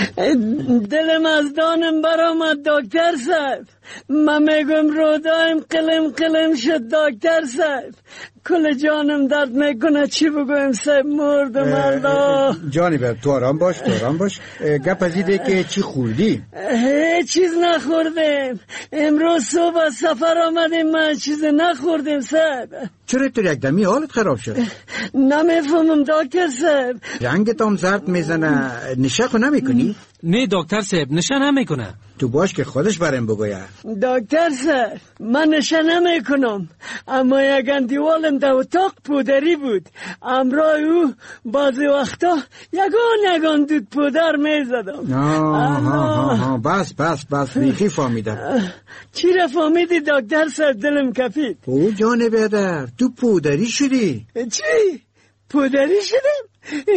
دلم از دانم برآمد دکتر صاحب. من میگم رودایم قلم قلم شد دکتر صاحب. کل جانم درد میکنه، چی بگویم صاحب، مردم. الله جانی بر تو آرام باش، تو آرام باش. گپ از ایده که چی خوردی؟ هیچ چیز نخوردیم. امروز صبح از سفر آمدیم، من چیز نخوردیم صاحب. چرا تو یک دمی حالت خراب شد؟ نمیفهمم دکتر صاحب. رنگت هم زرد میزنه، نشه خو نمیکنی؟ نه دکتر صاحب نشه نمیکنه. تو باش که خودش برام بگویا. دکتر صاحب من نشه نمیکنم، اما یک اندیوالم در اتاق پودری بود. امراه او بعضی وقتا یگان یگان دود پودر میزدم. آه آه بس بس بس بیخی فهمیدم. چی را فهمیدی دکتر صاحب؟ دلم کپید. او جان بیادر تو پودری شدی؟ چی؟ پودری شدم؟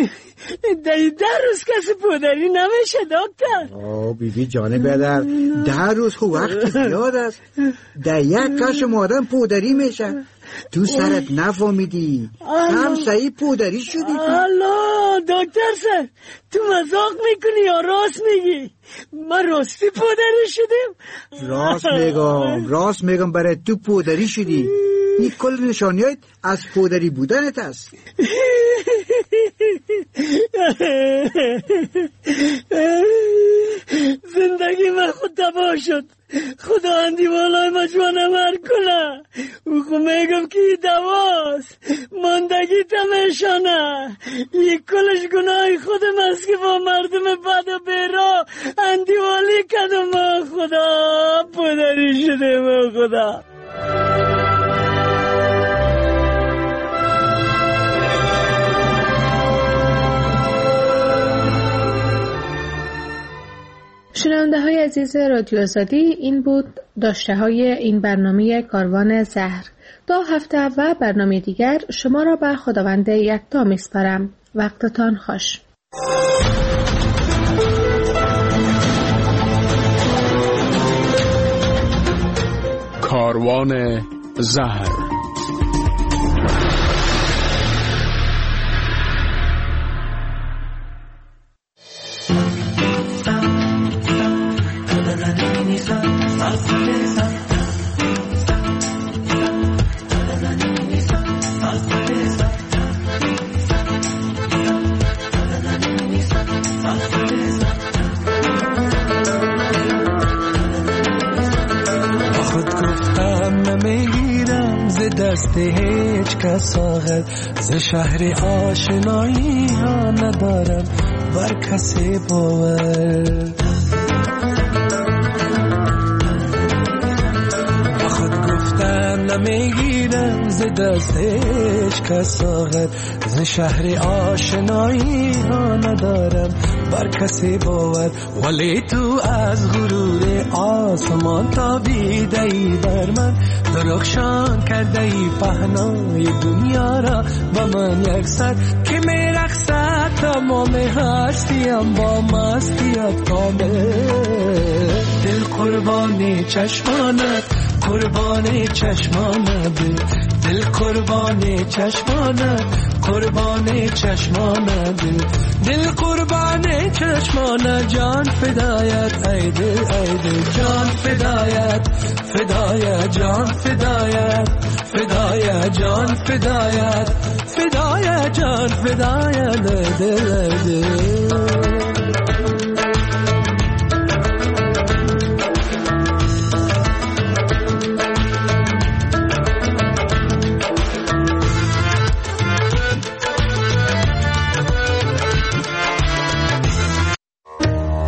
در ده روز کسی پودری نمیشه دکتر. آه بیبی جان بیادر ده روز خو وقت زیاد است. در یک کشم آدم پودری میشه. تو سرت نفهمیدی هم صحیح پودری شدی. الله دکتر صاحب تو مزاق میکنی یا راست میگی؟ من راستی پودری شدیم؟ راست میگم راست میگم برای تو پودری شدی. این کل نشانیات از پودری بودنت است. زندگی من خود تباه شد. خدا اندی والای مجموعه مر کنه. او خو میگم که ای دواست، ماندگی تمیشانه. ای کلش گناه خودم است که با مردم بد و بیرا اندی والی کدم. ما خدا پدری شده. ما خدا شنونده های عزیز رادیو آزادی، این بود داشته های این برنامه کاروان زهر. تا هفته و برنامه دیگر شما را به خداوند یکتا میسپارم. وقتتان خوش. کاروان زهر. نمیگیرم ز دست هیچ کس آخر، ز شهر آشنایی ها ندارم بر کسی باور. با خود گفتم نمیگیرم ز دست هیچ کس آخر، ز شهر آشنایی ها ندارم بر کسی باور. ولی تو از غرور آسمان تابیده ای بر من، درخشان کرده ای پهنای دنیا را با من یک سر، که می رقصد تمام هستیم با مستیت کامل. دل قربان چشمانت، قربان چشمانت، دل قربان چشمانت، قربان چشمانت، دل قربان چشمانت، جان فدایت ای دل ای دل، جان فدایت فدایت، جان فدایت فدایت، جان فدایت فدایت، جان فدایت ای دل ای دل.